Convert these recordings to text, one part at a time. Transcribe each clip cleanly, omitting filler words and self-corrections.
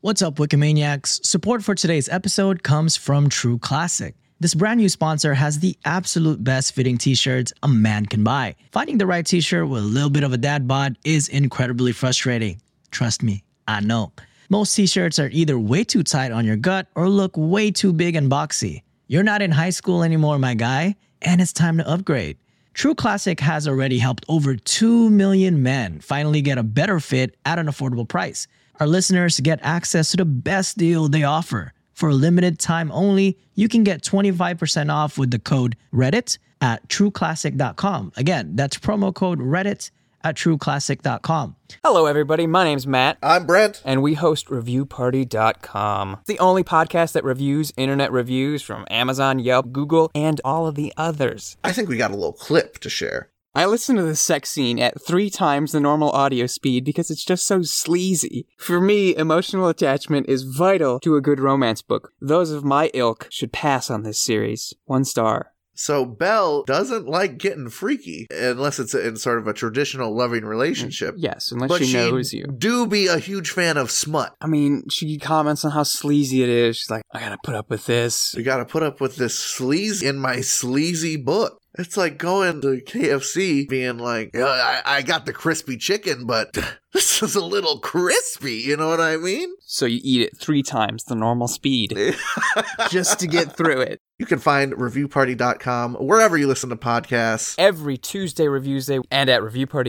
What's up, Wikimaniacs? Support for today's episode comes from True Classic. This brand new sponsor has the absolute best fitting t-shirts a man can buy. Finding the right t-shirt with a little bit of a dad bod is incredibly frustrating. Trust me, I know. Most t-shirts are either way too tight on your gut or look way too big and boxy. You're not in high school anymore, my guy, and it's time to upgrade. True Classic has already helped over 2 million men finally get a better fit at an affordable price. Our listeners get access to the best deal they offer. For a limited time only, you can get 25% off with the code Reddit at trueclassic.com. Again, that's promo code Reddit at trueclassic.com. Hello, everybody. My name's Matt. I'm Brent. And we host ReviewParty.com. It's the only podcast that reviews internet reviews from Amazon, Yelp, Google, and all of the others. I think we got a little clip to share. I listen to the sex scene at 3 times the normal audio speed because it's just so sleazy. For me, emotional attachment is vital to a good romance book. Those of my ilk should pass on this series. 1 star. So Belle doesn't like getting freaky unless it's in sort of a traditional loving relationship. Yes, unless she knows you. Do be a huge fan of smut. I mean, she comments on how sleazy it is. She's like, I gotta put up with this. You gotta put up with this sleaze in my sleazy book. It's like going to KFC being like, I got the crispy chicken, but this is a little crispy, you know what I mean? So you eat it 3 times the normal speed just to get through it. You can find ReviewParty.com wherever you listen to podcasts. Every Tuesday Reviews Day and at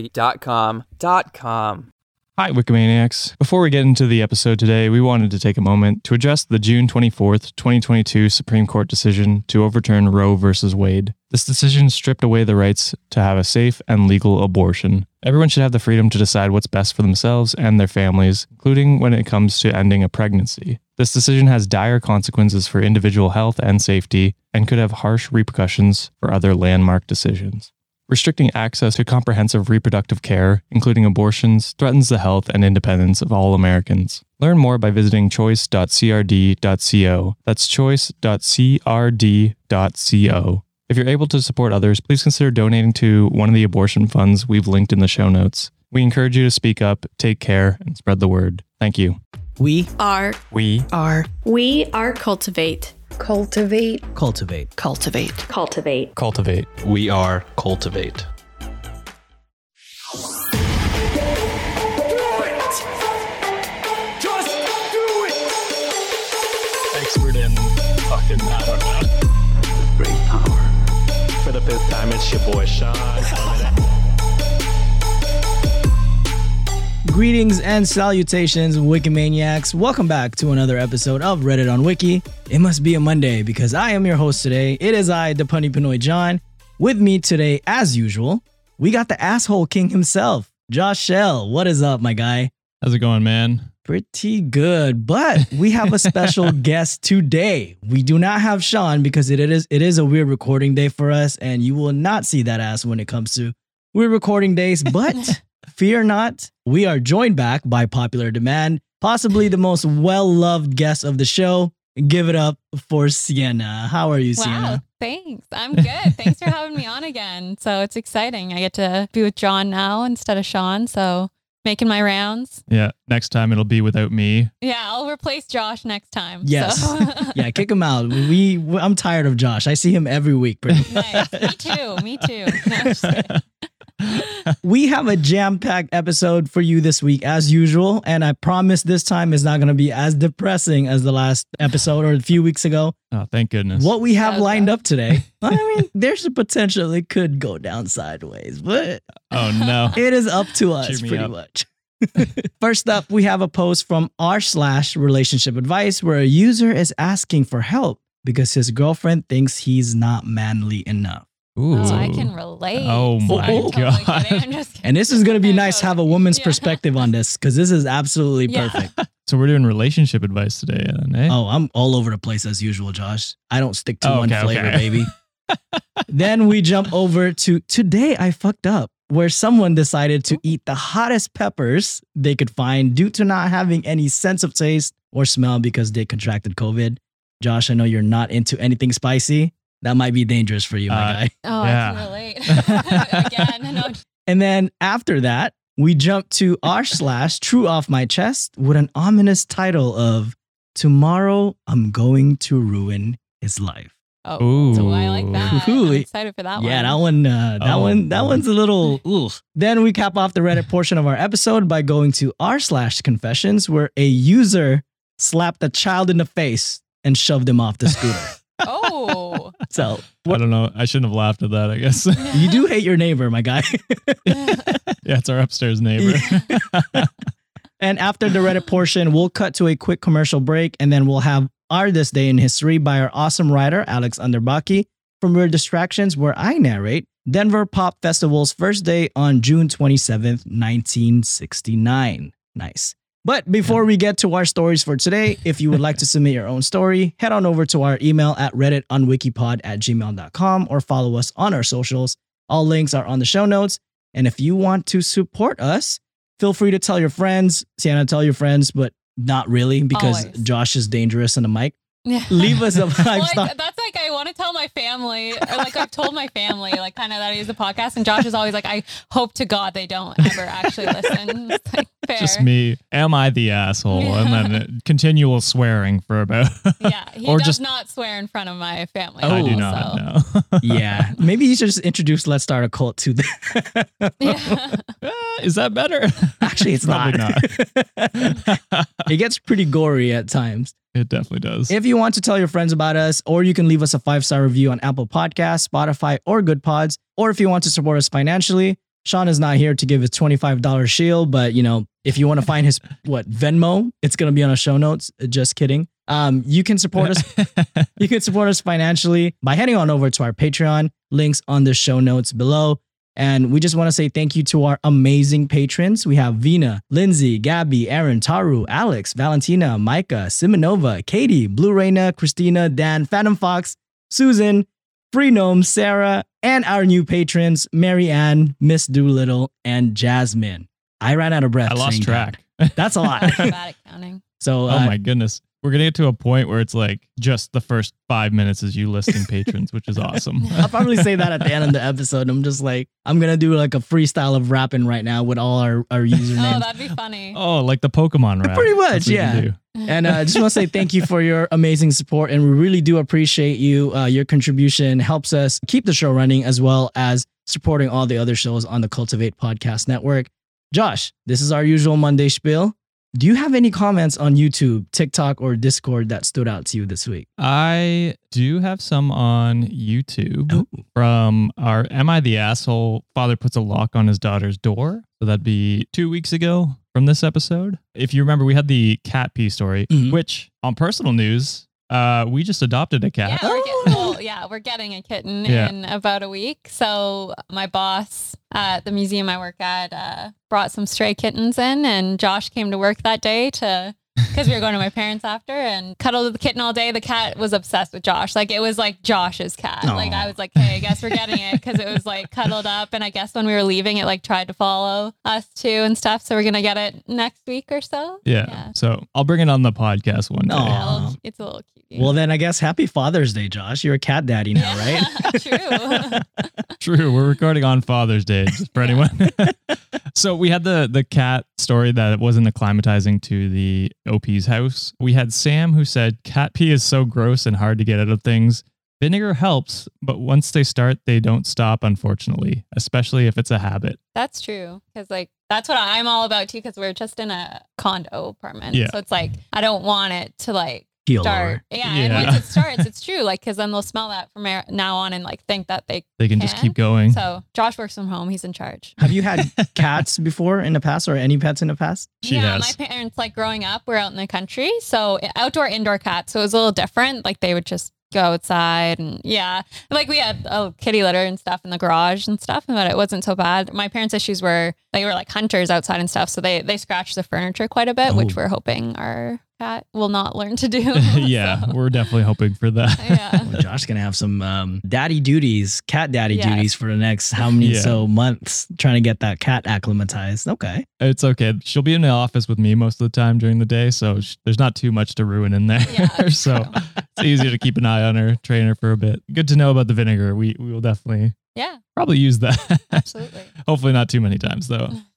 ReviewParty.com. Hi, Wikimaniacs. Before we get into the episode today, we wanted to take a moment to address the June 24th, 2022 Supreme Court decision to overturn Roe v. Wade. This decision stripped away the rights to have a safe and legal abortion. Everyone should have the freedom to decide what's best for themselves and their families, including when it comes to ending a pregnancy. This decision has dire consequences for individual health and safety and could have harsh repercussions for other landmark decisions. Restricting access to comprehensive reproductive care, including abortions, threatens the health and independence of all Americans. Learn more by visiting choice.crd.co. That's choice.crd.co. If you're able to support others, please consider donating to one of the abortion funds we've linked in the show notes. We encourage you to speak up, take care, and spread the word. Thank you. We are Cultivate. Cultivate. We are Cultivate. Expert in fucking, I don't know. Great power. For the 5th time, it's your boy Sean. Greetings and salutations, Wikimaniacs. Welcome back to another episode of Reddit on Wiki. It must be a Monday because I am your host today. It is I, the Punny Pinoy John. With me today, as usual, we got the asshole king himself, Josh Shell. What is up, my guy? How's it going, man? Pretty good, but we have a special guest today. We do not have Sean because it is a weird recording day for us, and you will not see that ass when it comes to weird recording days, but fear not, we are joined back by popular demand, possibly the most well-loved guest of the show. Give it up for Sienna. How are you, Sienna? Wow, thanks. I'm good. Thanks for having me on again. So it's exciting. I get to be with John now instead of Sean, so making my rounds. Yeah, next time it'll be without me. Yeah, I'll replace Josh next time. Yes. So. Yeah, kick him out. I'm tired of Josh. I see him every week. Nice. Me too. No, I'm just kidding. We have a jam-packed episode for you this week as usual, and I promise this time is not going to be as depressing as the last episode or a few weeks ago. Oh, thank goodness. What we have lined up today, I mean, there's a potential it could go down sideways, but oh no, it is up to us pretty much. First up, we have a post from r/relationship advice where a user is asking for help because his girlfriend thinks he's not manly enough. Ooh. Oh, I can relate. Oh my God. I'm just kidding. And this is going to be nice to have a woman's perspective on this because this is absolutely perfect. So we're doing relationship advice today, eh? Oh, I'm all over the place as usual, Josh. I don't stick to one flavor, baby. Then we jump over to Today I Fucked Up, where someone decided to eat the hottest peppers they could find due to not having any sense of taste or smell because they contracted COVID. Josh, I know you're not into anything spicy. That might be dangerous for you, my guy. Oh, yeah. I can relate. Again. No. And then after that, we jump to r/true off my chest with an ominous title of Tomorrow I'm Going to Ruin His Life. Oh, Ooh. so I like that. Ooh. I'm excited for that one. Yeah, that one's a little. Ugh. Then we cap off the Reddit portion of our episode by going to r/confessions, where a user slapped a child in the face and shoved him off the scooter. Oh. So I don't know. I shouldn't have laughed at that, I guess. you do hate your neighbor, my guy. Yeah, it's our upstairs neighbor. And after the Reddit portion, we'll cut to a quick commercial break, and then we'll have our This Day in History by our awesome writer, Alex Underbaki, from Weird Distractions, where I narrate Denver Pop Festival's first day on June 27th, 1969. Nice. But before we get to our stories for today, if you would like to submit your own story, head on over to our email at redditonwikipod@gmail.com or follow us on our socials. All links are on the show notes. And if you want to support us, feel free to tell your friends. Sienna, tell your friends, but not really, because Always. Josh is dangerous on the mic. Yeah. Leave us a Well, five-star. that's like I want to tell my family, or like I've told my family, like kind of that I use the podcast, and Josh is always like, I hope to God they don't ever actually listen. It's like, fair. Just me. Am I the asshole? Yeah. And then continual swearing for about. Yeah, he Or does just- not swear in front of my family. Oh, I do so. not know. Yeah, maybe you should just introduce Let's Start a Cult to them. Yeah. Is that better? Actually, it's Probably not. It gets pretty gory at times. It definitely does. If you want to tell your friends about us, or you can leave us a 5-star review on Apple Podcasts, Spotify, or Good Pods, or if you want to support us financially, Sean is not here to give his $25 shield, but if you want to find his Venmo, it's going to be on our show notes. Just kidding. You can support us. You can support us financially by heading on over to our Patreon. Links on the show notes below. And we just want to say thank you to our amazing patrons. We have Vina, Lindsay, Gabby, Aaron, Taru, Alex, Valentina, Micah, Simonova, Katie, Blue Reina, Christina, Dan, Phantom Fox, Susan, Free Gnome, Sarah, and our new patrons, Mary Ann, Miss Doolittle, and Jasmine. I ran out of breath. I lost saying track. that. That's a lot. Bad at counting. So Oh my goodness. We're going to get to a point where it's like just the first 5 minutes is you listing patrons, which is awesome. I'll probably say that at the end of the episode. I'm just like, I'm going to do like a freestyle of rapping right now with all our usernames. Oh, that'd be funny. Oh, like the Pokemon rap. Pretty much, That's what you yeah. do. And I just want to say thank you for your amazing support. And we really do appreciate you. Your contribution helps us keep the show running, as well as supporting all the other shows on the Cultivate Podcast Network. Josh, this is our usual Monday spiel. Do you have any comments on YouTube, TikTok, or Discord that stood out to you this week? I do have some on YouTube Ooh. from our Am I the Asshole? Father puts a lock on his daughter's door. So that'd be 2 weeks ago from this episode. If you remember, we had the cat pee story, Mhm. which on personal news, we just adopted a cat. We're getting a kitten Yeah. in about a week. So my boss at the museum I work at brought some stray kittens in, and Josh came to work that day because we were going to my parents after, and cuddled with the kitten all day. The cat was obsessed with Josh. Like, it was like Josh's cat. Aw. Like, I was like, hey, I guess we're getting it, because it was like cuddled up, and I guess when we were leaving, it like tried to follow us too and stuff. So we're gonna get it next week or so. Yeah. So I'll bring it on the podcast one day. Aw. Yeah, it's a little cute. Well, then I guess happy Father's Day, Josh. You're a cat daddy now, right? True. True. We're recording on Father's Day, just for anyone. So we had the cat story that wasn't acclimatizing to the OP's house. We had Sam who said cat pee is so gross and hard to get out of things. Vinegar helps, but once they start, they don't stop, unfortunately, especially if it's a habit. That's true. Because like that's what I'm all about too, because we're just in a condo apartment. Yeah. So it's like I don't want it to like Heel start. over. Yeah. And Yeah. once it starts, it's true. Like, because then they'll smell that from now on and like think that they They can just can. keep going. So Josh works from home. He's in charge. Have you had cats before in the past, or any pets in the past? She yeah, has. my parents, like growing up, were out in the country. So outdoor, indoor cats. So it was a little different. Like they would just go outside, and yeah, like we had a kitty litter and stuff in the garage and stuff, but it wasn't so bad. My parents' issues were they were like hunters outside and stuff. So they scratched the furniture quite a bit, which Oh. we're hoping our cat will not learn to do. Yeah, So, we're definitely hoping for that. yeah. Well, Josh's gonna have some daddy duties, cat daddy Yes. duties for the next how many Yeah. so months, trying to get that cat acclimatized. Okay. It's okay. She'll be in the office with me most of the time during the day, so there's not too much to ruin in there. Yeah, that's So true. it's easier to keep an eye on her, train her for a bit. Good to know about the vinegar. We will definitely Yeah, probably use that. absolutely. Hopefully not too many times though.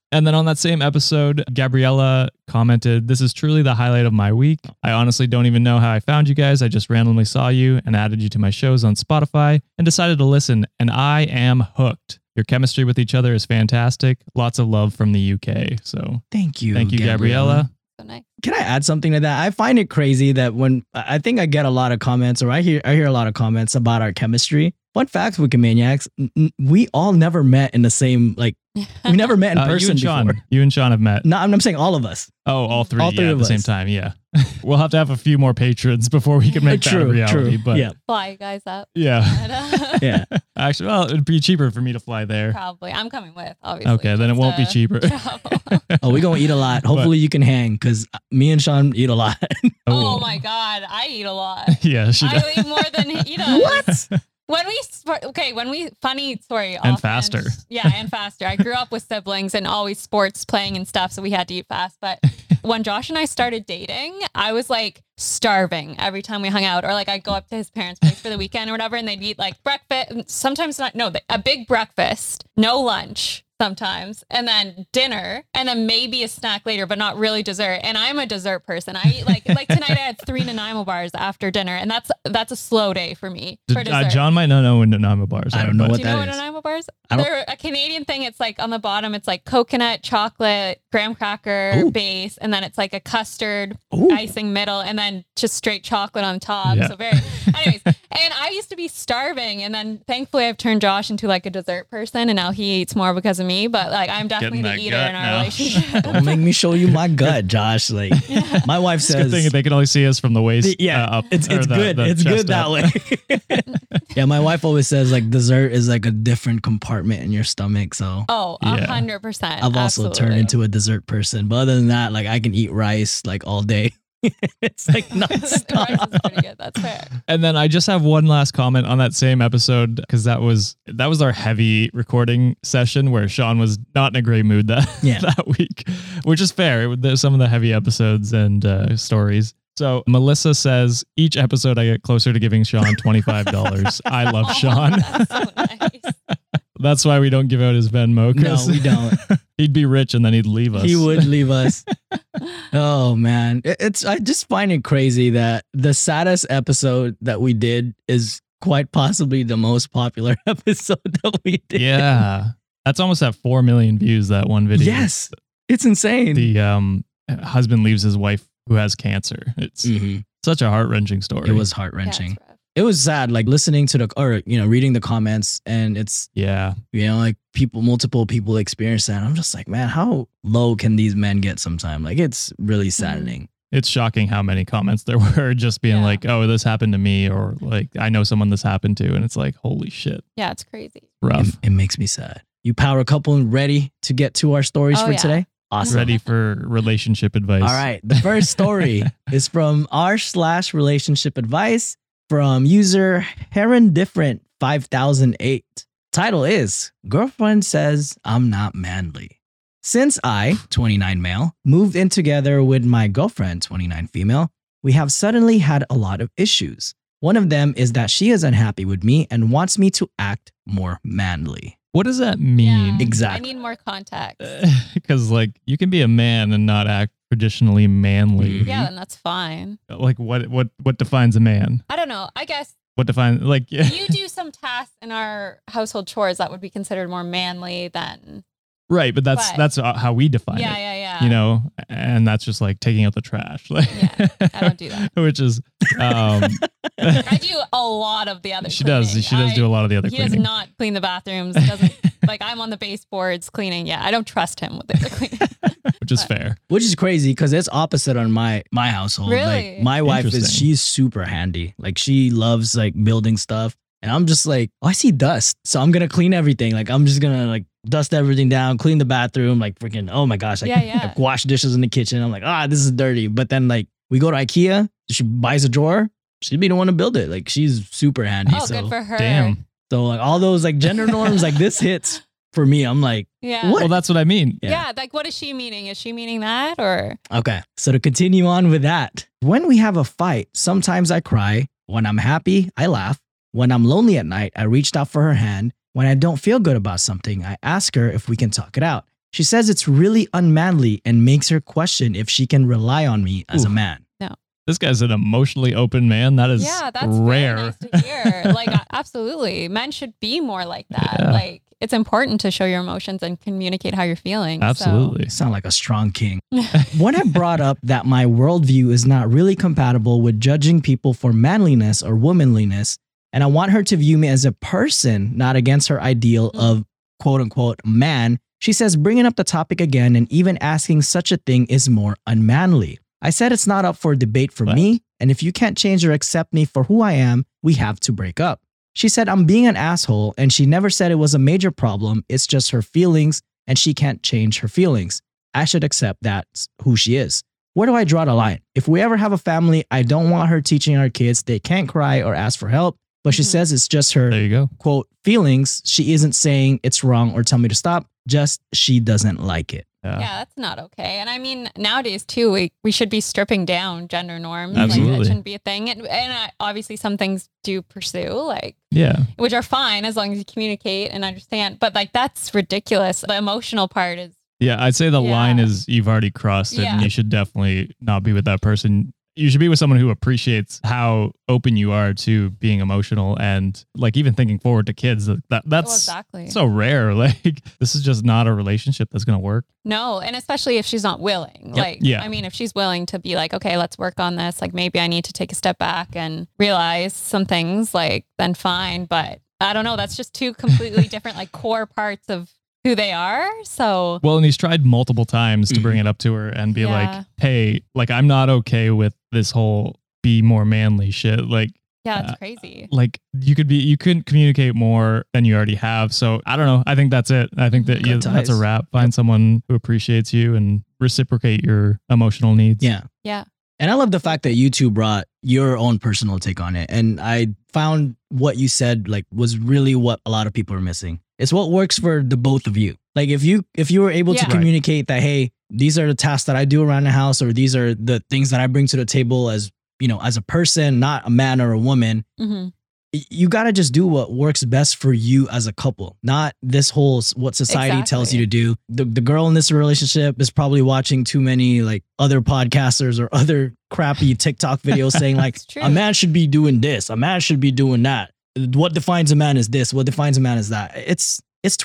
And then on that same episode, Gabriella commented, "This is truly the highlight of my week. I honestly don't even know how I found you guys. I just randomly saw you and added you to my shows on Spotify and decided to listen, and I am hooked. Your chemistry with each other is fantastic. Lots of love from the UK." So Thank you, Gabriella. So nice. Can I add something to that? I find it crazy that when I think I get a lot of comments, or I hear a lot of comments about our chemistry. Fun fact, Wikimaniacs, we all never met in the same, like, we never met in person before. You and Sean have met. No, I'm saying all of us. Oh, all three All three at of the same us. time. Yeah. We'll have to have a few more patrons before we can make that a reality. But yeah. Fly you guys up. yeah. Yeah. Actually, well, it'd be cheaper for me to fly there. Probably. I'm coming with, obviously. Okay, then it just won't be to cheaper. travel. Oh, we're going to eat a lot. Hopefully you can hang because me and Sean eat a lot. Oh my God. I eat a lot. Yeah, she does. I eat more than he does. What? Funny story. And faster. Yeah, and faster. I grew up with siblings and always sports playing and stuff, so we had to eat fast. But when Josh and I started dating, I was like starving every time we hung out, or like I'd go up to his parents' place for the weekend or whatever, and they'd eat like breakfast, sometimes not, no, a big breakfast, no lunch sometimes, and then dinner, and then maybe a snack later, but not really dessert. And I'm a dessert person. I eat like tonight I had 3 Nanaimo bars after dinner, and that's a slow day for me for dessert. John might not know what Nanaimo bars are. I don't know but- what Do you know that what is. Nanaimo bars? I don't- They're a Canadian thing. It's like on the bottom, it's like coconut, chocolate, graham cracker Ooh. base, and then it's like a custard Ooh. icing middle, and then just straight chocolate on top. Yeah. So anyways, and I used to be starving, and then thankfully I've turned Josh into like a dessert person, and now he eats more because of me. But like I'm definitely Getting the that eater gut in our now. relationship. Don't make me show you my gut, Josh. Like my wife It's a good says, thing they can only see us from the waist up. it's or good. the It's chest good that up. way. Yeah, my wife always says like dessert is like a different compartment in your stomach. So Oh, Yeah. 100%. I've also turned into a dessert person. But other than that, like I can eat rice like all day. It's like The rice nonstop. is pretty good. That's fair. And then I just have one last comment on that same episode, because that was our heavy recording session where Sean was not in a great mood that week, which is fair. There's some of the heavy episodes and stories. So Melissa says, each episode I get closer to giving Sean $25. I love Sean. That's so nice. That's why we don't give out his Venmo. No, 'cause we don't. He'd be rich and then he'd leave us. He would leave us. Oh man, I just find it crazy that the saddest episode that we did is quite possibly the most popular episode that we did. Yeah. That's almost at 4 million views, that one video. Yes, it's insane. The husband leaves his wife who has cancer. It's Mhm. such a heart-wrenching story. It was Yeah, heart-wrenching. it's rough. It was sad, like listening to reading the comments, and it's, Yeah. like multiple people experience that. I'm just like, man, how low can these men get sometime? Like, it's really saddening. It's shocking how many comments there were just being Yeah. like, oh, this happened to me, or like, I know someone this happened to. And it's like, holy shit, Yeah, it's crazy. rough. It makes me sad. You power couple ready to get to our stories Oh, for yeah. today? Awesome. Ready for relationship advice. All right. The first story is from r/relationship advice from user Heron Different 5008. Title is Girlfriend Says I'm Not Manly. Since I, 29 male, moved in together with my girlfriend, 29 female, we have suddenly had a lot of issues. One of them is that she is unhappy with me and wants me to act more manly. What does that mean? Yeah, Exactly. I need more context. Because like you can be a man and not act traditionally manly. Mhm. Yeah, then that's fine. Like what defines a man? I don't know. I guess What defines like you do some tasks in our household chores that would be considered more manly than. right, but that's how we define Yeah, it. yeah, yeah. You know, and that's just like taking out the trash. Like, Yeah, I don't do that. which is I do a lot of the other. she does do a lot of the other He does cleaning. not clean the bathrooms. Doesn't like I'm on the baseboards cleaning. Yeah, I don't trust him with the cleaning. Which is fair. Which is crazy because it's opposite on my household. Really? Like my wife Interesting. she's super handy. Like she loves like building stuff. And I'm just like, oh, I see dust. So I'm gonna clean everything. Like I'm just gonna like dust everything down, clean the bathroom, like freaking, oh my gosh. Like, Yeah. like wash dishes in the kitchen. I'm like, this is dirty. But then like we go to IKEA, she buys a drawer, she'd be the one to build it. Like she's super handy. Oh, so good for her. Damn. so like all those like gender norms, like this hits for me. I'm like, Yeah. What? Well, that's what I mean. Yeah. Yeah. Like, what is she meaning? Is she meaning that or? okay. So to continue on with that, when we have a fight, sometimes I cry. When I'm happy, I laugh. When I'm lonely at night, I reached out for her hand. When I don't feel good about something, I ask her if we can talk it out. She says it's really unmanly and makes her question if she can rely on me as a man. This guy's an emotionally open man. That is that's rare. Very nice to hear. Like, absolutely. Men should be more like that. Yeah. Like, it's important to show your emotions and communicate how you're feeling. Absolutely. You sound like a strong king. When I brought up that my worldview is not really compatible with judging people for manliness or womanliness, and I want her to view me as a person, not against her ideal of quote unquote man, she says bringing up the topic again and even asking such a thing is more unmanly. I said it's not up for debate for me, and if you can't change or accept me for who I am, we have to break up. She said I'm being an asshole, and she never said it was a major problem. It's just her feelings, and she can't change her feelings. I should accept that's who she is. Where do I draw the line? If we ever have a family, I don't want her teaching our kids they can't cry or ask for help, but she says it's just her, There you go. quote, feelings. She isn't saying it's wrong or tell me to stop, just she doesn't like it. Yeah, that's not okay. And I mean, nowadays too, we should be stripping down gender norms. Absolutely. Like, that shouldn't be a thing. And obviously some things do pursue, like, Yeah. which are fine as long as you communicate and understand. But like, that's ridiculous. The emotional part is, Yeah, I'd say the Yeah. line is you've already crossed it, and Yeah. you should definitely not be with that person. You should be with someone who appreciates how open you are to being emotional and like even thinking forward to kids. That's exactly. so rare. Like this is just not a relationship that's going to work. No, and especially if she's not willing. Like, Yeah. I mean, if she's willing to be like, okay, let's work on this. Like, maybe I need to take a step back and realize some things, like, then fine. But I don't know. That's just two completely different, like, core parts of who they are. So, Well, and he's tried multiple times to bring it up to her and be Yeah. like, hey, like I'm not okay with this whole be more manly shit. Like, yeah, it's crazy. like you couldn't communicate more than you already have. So I don't know. I think that's it. I think that Good that's a ties. wrap. Find someone who appreciates you and reciprocate your emotional needs. Yeah. Yeah. And I love the fact that you two brought your own personal take on it. And I found what you said like was really what a lot of people are missing. It's what works for the both of you. Like if you were able to Yeah. communicate that, hey, these are the tasks that I do around the house, or these are the things that I bring to the table as, you know, as a person, not a man or a woman. hmm You got to just do what works best for you as a couple, not this whole what society tells you to do. The girl in this relationship is probably watching too many like other podcasters or other crappy TikTok videos saying like It's true. a man should be doing this, a man should be doing that. What defines a man is this, what defines a man is that. It's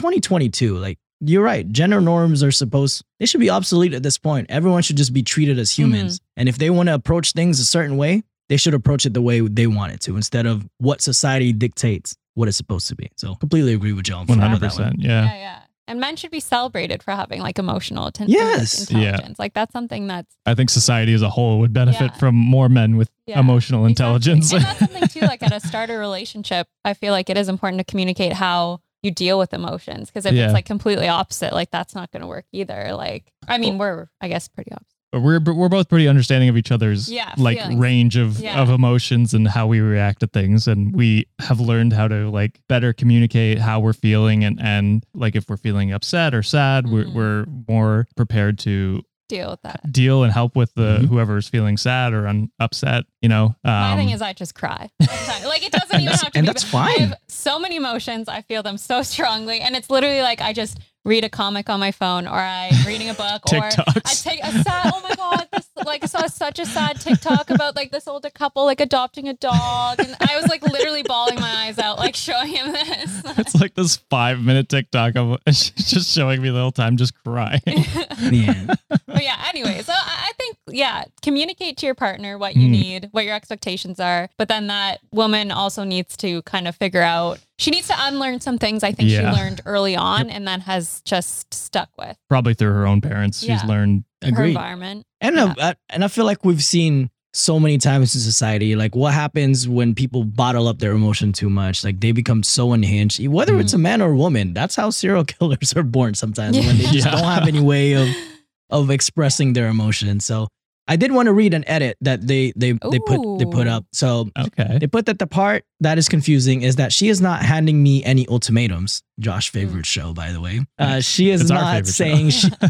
2022. Like you're right. Gender norms are they should be obsolete at this point. Everyone should just be treated as humans. And if they want to approach things a certain way, they should approach it the way they want it to instead of what society dictates what it's supposed to be. So completely agree with John. 100%. Yeah. Yeah. Yeah. And men should be celebrated for having like emotional attention. Yes. Intelligence. Like that's something that's I think society as a whole would benefit Yeah. from more men with Yeah, emotional intelligence. Exactly. And that's something too, like at a starter relationship, I feel like it is important to communicate how you deal with emotions. Because if Yeah. it's like completely opposite, like that's not going to work either. Like, I mean, we're, I guess, pretty opposite. But we're both pretty understanding of each other's like feelings. range of emotions and how we react to things, and we have learned how to like better communicate how we're feeling, and like if we're feeling upset or sad, we're more prepared to Deal with that. deal and help with the whoever's feeling sad or upset. You know, My thing is, I just cry. Like it doesn't even have to and be. that's I fine. have so many emotions. I feel them so strongly, and it's literally like I just read a comic on my phone, or I'm reading a book, or I TikToks. take a sad. Oh my god! This, like I saw such a sad TikTok about like this older couple like adopting a dog, and I was like literally bawling my eyes out, like showing him this. it's like this 5-minute TikTok of she's just showing me the whole time just crying. Yeah. But yeah, anyway, so I think, yeah, communicate to your partner what you need, what your expectations are. But then that woman also needs to kind of figure out, she needs to unlearn some things I think she learned early on and then has just stuck with Probably through her own parents. She's Yeah. learned. her Agreed. environment. And I feel like we've seen so many times in society, like what happens when people bottle up their emotion too much, like they become so unhinged, whether it's a man or a woman. That's how serial killers are born sometimes, when they just don't have any way of expressing their emotions. So I did want to read an edit that they put up. So Okay. they put that the part that is confusing is that she is not handing me any ultimatums. Josh's favorite show, by the way. She is It's our not favorite saying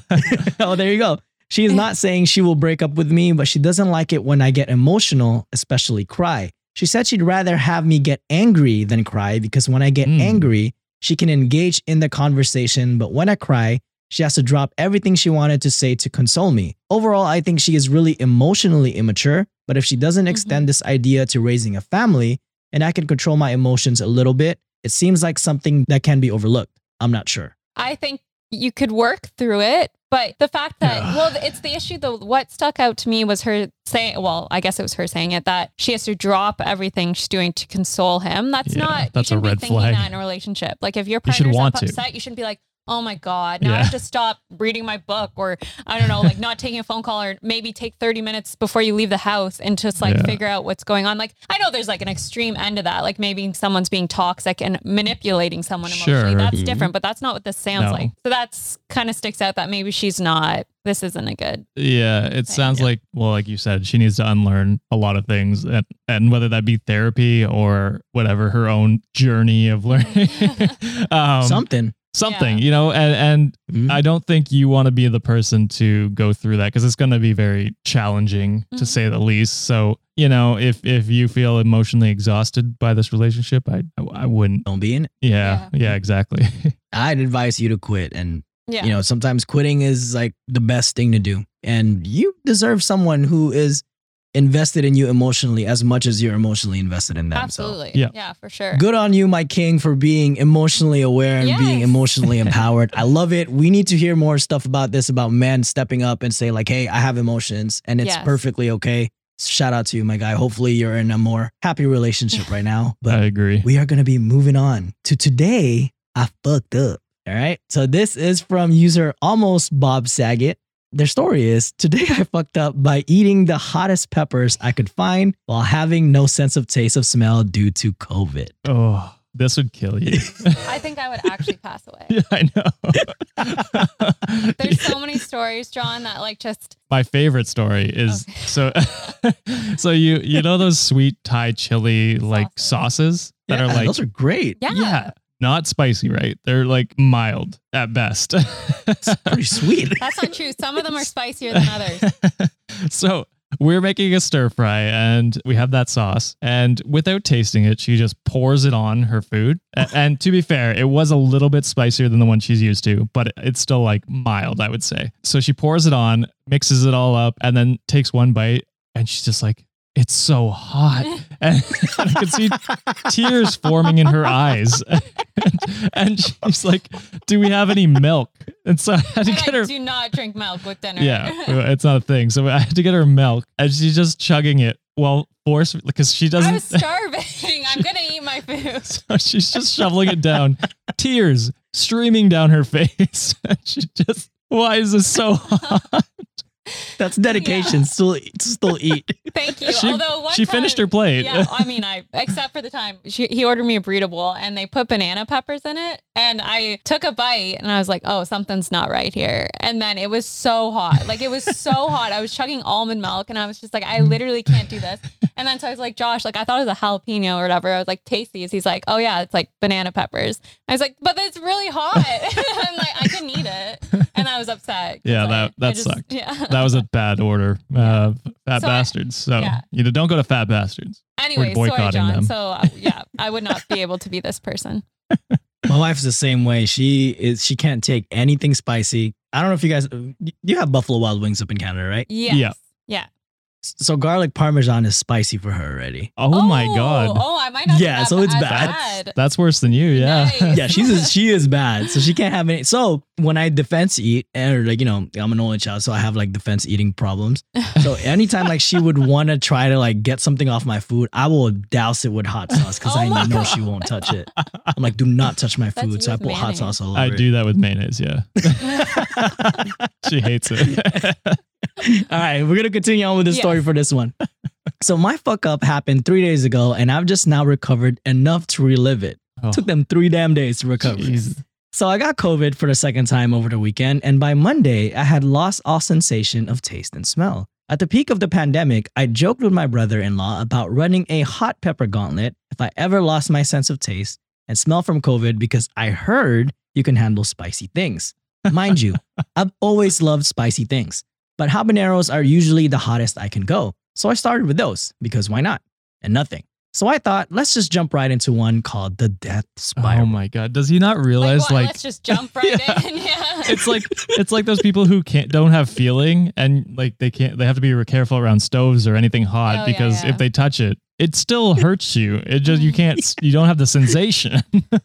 oh, there you go. She is not saying she will break up with me, but she doesn't like it when I get emotional, especially cry. She said she'd rather have me get angry than cry because when I get angry, she can engage in the conversation. But when I cry, She has to drop everything she wanted to say to console me. Overall, I think she is really emotionally immature, but if she doesn't extend this idea to raising a family and I can control my emotions a little bit, it seems like something that can be overlooked. I'm not sure. I think you could work through it, but the fact that, well, it's the issue though. What stuck out to me was her saying, well, I guess it was her saying it, that she has to drop everything she's doing to console him. That's not, that's you a shouldn't red be thinking flag. that in a relationship. Like if your You should partner's want to. upset, you shouldn't be like, oh my God, now I have to stop reading my book, or I don't know, like not taking a phone call, or maybe take 30 minutes before you leave the house and just like figure out what's going on. Like, I know there's like an extreme end to that. Like maybe someone's being toxic and manipulating someone emotionally. Sure. That's different, but that's not what this sounds No. like. So that's kind of sticks out that maybe she's not, this isn't a good. Yeah, it sounds like, well, like you said, she needs to unlearn a lot of things, and whether that be therapy or whatever, her own journey of learning. Something, Yeah. you know, and I don't think you want to be the person to go through that, because it's going to be very challenging to say the least. So, you know, if you feel emotionally exhausted by this relationship, I wouldn't. Don't be in it. Yeah, exactly. I'd advise you to quit. And, Yeah. you know, sometimes quitting is like the best thing to do. And you deserve someone who is invested in you emotionally as much as you're emotionally invested in them. Absolutely. yeah. Yeah, for sure. So good on you, my king, for being emotionally aware and being Yes. emotionally empowered. I love it. We need to hear more stuff about this, about men stepping up and say like, hey, I have emotions and it's Yes. perfectly okay. Shout out to you, my guy. Hopefully you're in a more happy relationship right now. But I agree. we are going to be moving on to today. I fucked up. All right. So this is from user almost Bob Saget. Their story is, today I fucked up by eating the hottest peppers I could find while having no sense of taste of smell due to COVID. Oh, this would kill you. I think I would actually pass away. Yeah, I know. There's so many stories, John, that like just My favorite story is so you know those sweet Thai chili like sauces that Yeah, are like those are great. yeah. not spicy, right? They're like mild at best. Pretty sweet. That's not true. Some of them are spicier than others. So we're making a stir fry and we have that sauce, and without tasting it, she just pours it on her food. And to be fair, it was a little bit spicier than the one she's used to, but it's still like mild, I would say. So she pours it on, mixes it all up, and then takes one bite, and she's just like, it's so hot. And I could see tears forming in her eyes. And she's like, do we have any milk? And so I had to And get I her. do not drink milk with dinner. Yeah, it's not a thing. So I had to get her milk, and she's just chugging it while forced, because she I doesn't. was starving. I'm going to eat my food. So she's just shoveling it down, tears streaming down her face. And she just, why is this so hot? That's dedication. Still eat. Thank you. She, Although one she time- finished her plate. Yeah, I mean, except for the time he ordered me a burrito bowl and they put banana peppers in it, and I took a bite and I was like, oh, something's not right here. And then it was so hot. Like it was so hot. I was chugging almond milk and I was just like, I literally can't do this. And then so I was like, Josh, like I thought it was a jalapeno or whatever. I was like, taste these. He's like, oh yeah, it's like banana peppers. I was like, but it's really hot. And like I couldn't eat it. And I was upset. 'cause Yeah, I that just- sucked. Yeah. That was a bad order. Fat So bastards. So yeah. you don't go to Fat Bastards. Anyway, We're sorry, boycotting John. them. So yeah, I would not be able to be this person. My wife's the same way. She can't take anything spicy. I don't know if you guys, you have Buffalo Wild Wings up in Canada, right? Yes. Yeah. Yeah. So garlic parmesan is spicy for her already. Oh my God. Oh, I might not. be Yeah, that so it's as bad. That's worse than you. Yeah. Nice. Yeah, she is bad. So she can't have any. So when I defense eat, or like, you know, I'm an only child, so I have like defense eating problems. So anytime like she would want to try to like get something off my food, I will douse it with hot sauce because Oh I my know she won't touch it. I'm like, do not touch my That's food. So I with put hot mayonnaise. sauce all over I it. do that with mayonnaise. Yeah. She hates it. All right, we're gonna continue on with the Yes. story for this one. So my fuck up happened 3 days ago, and I've just now recovered enough to relive it. Oh. Took them 3 damn days to recover. Jeez. So I got COVID for the second time over the weekend, and by Monday, I had lost all sensation of taste and smell. At the peak of the pandemic, I joked with my brother-in-law about running a hot pepper gauntlet if I ever lost my sense of taste and smell from COVID, because I heard you can handle spicy things. Mind you, I've always loved spicy things, but habaneros are usually the hottest I can go. So I started with those because why not? And nothing. So I thought, let's just jump right into one called the Death Spiral. Oh my God. Does he not realize what? Let's just jump right in. Yeah. it's like those people who don't have feeling and like they have to be careful around stoves or anything hot Oh, because yeah. if they touch it, it still hurts you. It just, you don't have the sensation.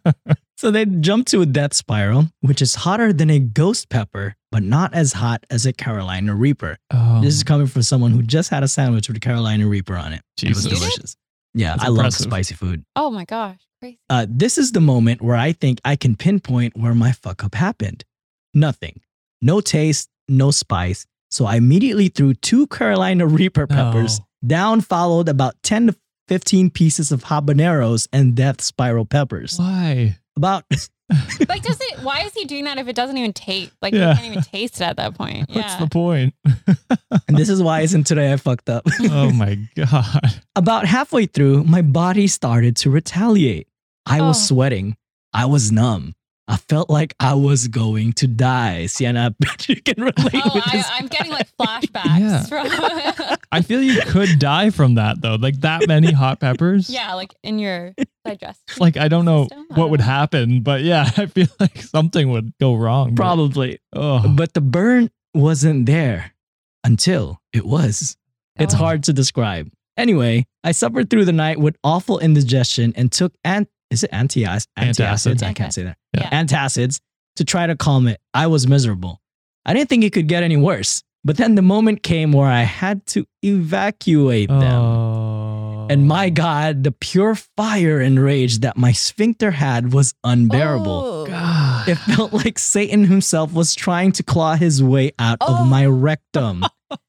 So they jump to a death spiral, which is hotter than a ghost pepper, but not as hot as a Carolina Reaper. Oh, This is coming from someone who just had a sandwich with a Carolina Reaper on it. Jesus. It was delicious. Yeah, That's I love impressive. spicy food. Oh my gosh. Crazy. This is the moment where I think I can pinpoint where my fuck up happened. Nothing. No taste, no spice. So I immediately threw 2 Carolina Reaper peppers down, followed about 10 to 15 pieces of habaneros and death spiral peppers. Why? About Like, why is he doing that if it doesn't even taste? Like, Yeah. you can't even taste it at that point. What's Yeah. the point? and this is why isn't today I fucked up. Oh my God. About halfway through, my body started to retaliate. I was Oh. sweating. I was numb. I felt like I was going to die. Sienna, I bet you can relate with this. I'm getting like flashbacks Yeah. from. I feel you could die from that though. Like that many hot peppers. Yeah, like in your digestion. Like I don't know system? I what don't would know. happen, but yeah, I feel like something would go wrong. but- Probably. Oh, But the burn wasn't there until it was. It's Oh. hard to describe. Anyway, I suffered through the night with awful indigestion and took antacids? Antacid. I can't say that. Yeah. Antacids to try to calm it. I was miserable. I didn't think it could get any worse. But then the moment came where I had to evacuate them. Oh. And my God, the pure fire and rage that my sphincter had was unbearable. Oh. God. It felt like Satan himself was trying to claw his way out Oh. of my rectum.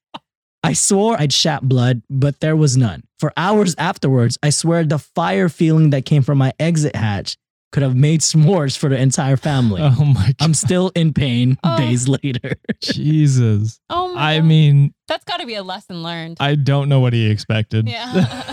I swore I'd shat blood, but there was none. For hours afterwards, I swear the fire feeling that came from my exit hatch could have made s'mores for the entire family. Oh my God. I'm still in pain Oh. days later. Jesus. Oh my I God. mean, That's got to be a lesson learned. I don't know what he expected. Yeah.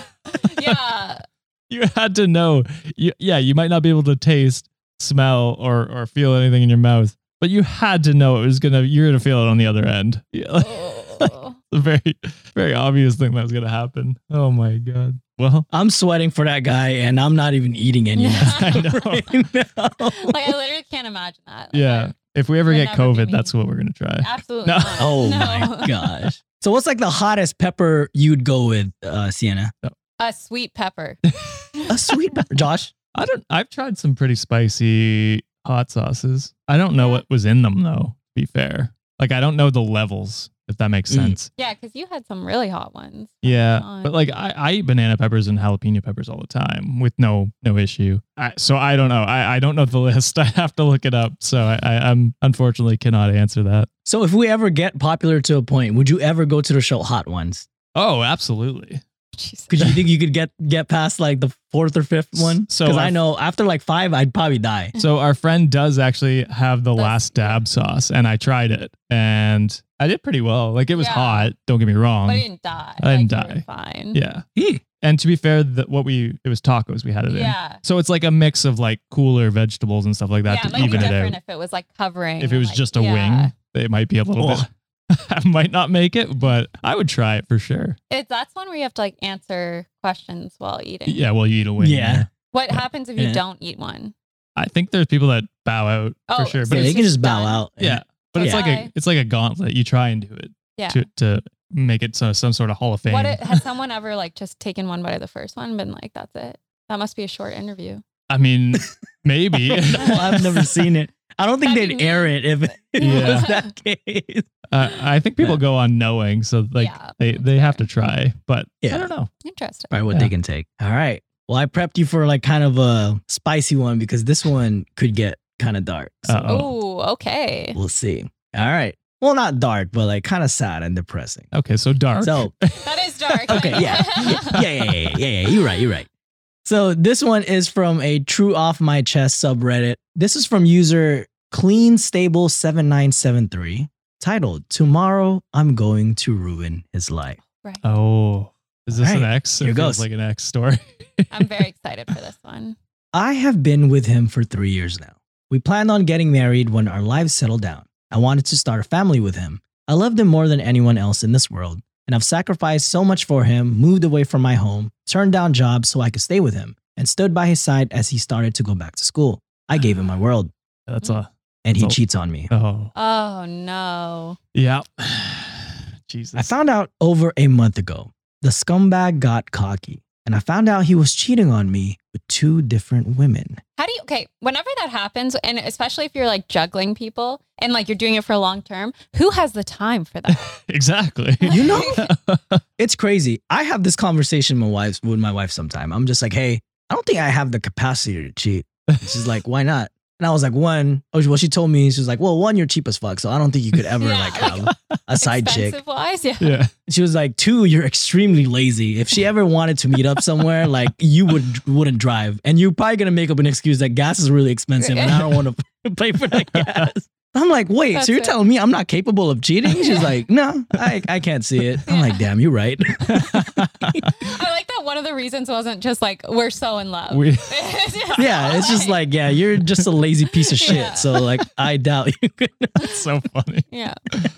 Yeah. You had to know. You might not be able to taste, smell, or feel anything in your mouth, but you had to know you're gonna feel it on the other end. Yeah. Oh. A very, very obvious thing that was gonna happen. Oh my God. Well, I'm sweating for that guy, and I'm not even eating any Yeah. of that I know. right now. Like, I literally can't imagine that. Like, yeah. If we ever would get never be COVID, me. that's what we're gonna try. Absolutely No. not. Oh No. my gosh. So what's like the hottest pepper you'd go with, Sienna? A sweet pepper. A sweet pepper. Josh? I've tried some pretty spicy hot sauces. I don't know Yeah. what was in them though, to be fair. Like I don't know the levels, if that makes Mm. sense. Yeah, because you had some really hot ones. Yeah. on. But like I eat banana peppers and jalapeno peppers all the time with no issue. So I don't know. I don't know the list. I have to look it up. So I'm unfortunately cannot answer that. So if we ever get popular to a point, would you ever go to the show Hot Ones? Oh, absolutely. Jesus. Because you think you could get past like the 4th or 5th one? So Because our- I know after like 5, I'd probably die. So our friend does actually have the That's- last dab sauce and I tried it and I did pretty well. Like it was Yeah. hot. Don't get me wrong. But I didn't die. I didn't Like, you were die. Fine. Yeah. Eeh. And to be fair, it was tacos we had it in. Yeah. So it's like a mix of like cooler vegetables and stuff like that Yeah, it to might be even it different out. if it was like covering. If it was like, just a yeah. wing, it might be a little Oh. bit. I might not make it, but I would try it for sure. That's one where you have to like answer questions while eating. Yeah, well, you eat a wing. Yeah. What happens if you Yeah. don't eat one? I think there's people that bow out Oh, for sure, so but Yeah, it's you can just just bow done. out. yeah, but it's Yeah. like a gauntlet. You try and do it Yeah. to make it some sort of Hall of Fame. Has someone ever like just taken one bite of the first one, and been like, that's it? That must be a short interview. I mean, maybe. Well, I've never seen it. I don't think That'd they'd be air it if it Yeah. was that case. I think people go on knowing, so like Yeah, they have to try, but Yeah. I don't know. Interesting. Probably what Yeah. they can take. All right. Well, I prepped you for like kind of a spicy one because this one could get kind of dark. So Uh-oh. Oh, okay. we'll see. All right. Well, not dark, but like kind of sad and depressing. Okay, so dark. So, That is dark. okay. Yeah. You're right. So this one is from a True Off My Chest subreddit. This is from user CleanStable7973 titled, Tomorrow I'm Going to Ruin His Life. Right. Oh, is this All an right, X? here It feels goes. like an X story. I'm very excited for this one. I have been with him for 3 years now. We planned on getting married when our lives settled down. I wanted to start a family with him. I loved him more than anyone else in this world. And I've sacrificed so much for him, moved away from my home, turned down jobs so I could stay with him, and stood by his side as he started to go back to school. I gave him my world, That's a and he So- cheats on me. oh Oh no. yeah. Jesus. I found out over a month ago. The scumbag got cocky, and I found out he was cheating on me with 2 different women. How do you, okay, whenever that happens, and especially if you're like juggling people and like you're doing it for a long term, who has the time for that? exactly. You know, it's crazy. I have this conversation with my wife sometime. I'm just like, hey, I don't think I have the capacity to cheat. She's like, why not? And I was like, she told me, she was like, well, 1, you're cheap as fuck. So I don't think you could ever Yeah, like have a side chick. Expensive wise, yeah. Yeah. She was like, 2, you're extremely lazy. If she ever wanted to meet up somewhere, like you wouldn't drive. And you're probably going to make up an excuse that gas is really expensive and I don't want to pay for that gas. I'm like, wait, That's so you're it. telling me I'm not capable of cheating? She's like, no, I can't see it. I'm like, damn, you're right. I like that one of the reasons wasn't just like we're so in love. Yeah, it's just like, yeah, you're just a lazy piece of shit. Yeah. So like, I doubt you could. That's so funny. Yeah.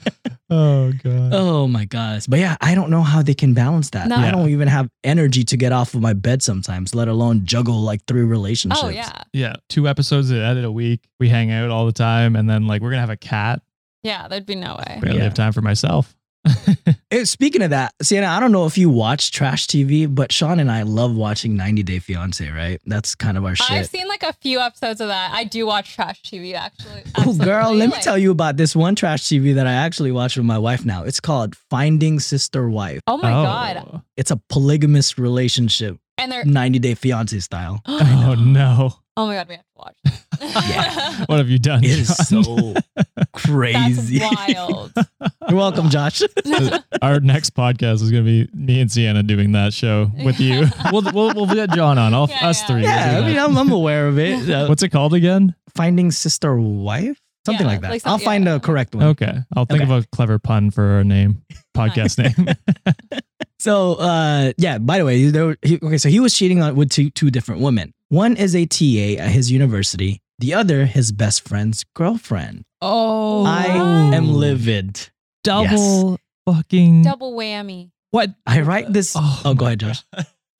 Oh god. Oh my gosh. But yeah, I don't know how they can balance that. No. I don't even have energy to get off of my bed sometimes, let alone juggle like 3 relationships. Oh yeah. Yeah. 2 episodes to edit a week. We hang out all the time, and then like we're gonna have a cat. Yeah, there'd be no way. Barely Yeah. have time for myself. Speaking of that, Sienna, I don't know if you watch trash TV, but Sean and I love watching 90 Day Fiance, right? That's kind of our I've shit. seen like a few episodes of that. I do watch trash TV actually. Oh, girl, let me Like- tell you about this one trash TV that I actually watch with my wife now. It's called Finding Sister Wife. Oh my god. It's a polygamous relationship, And they're 90 Day Fiance style. Oh no. oh my god, we have to watch that. Yeah. What have you done? It is John? so crazy. That's wild. You're welcome, Josh. Our next podcast is gonna be me and Sienna doing that show with you. We'll get John on. Yeah, Us yeah. 3. Yeah, We'll I do mean, that. I'm aware of it. What's it called again? Finding Sister Wife? Something Yeah, like that. like I'll some- find yeah. a correct one. Okay. I'll think Okay. of a clever pun for our name. Podcast name. So, yeah, by the way, so he was cheating with two different women. One is a TA at his university. The other, his best friend's girlfriend. Oh. I am livid. Double fucking Double whammy. what? I write this. Oh, go ahead, Josh.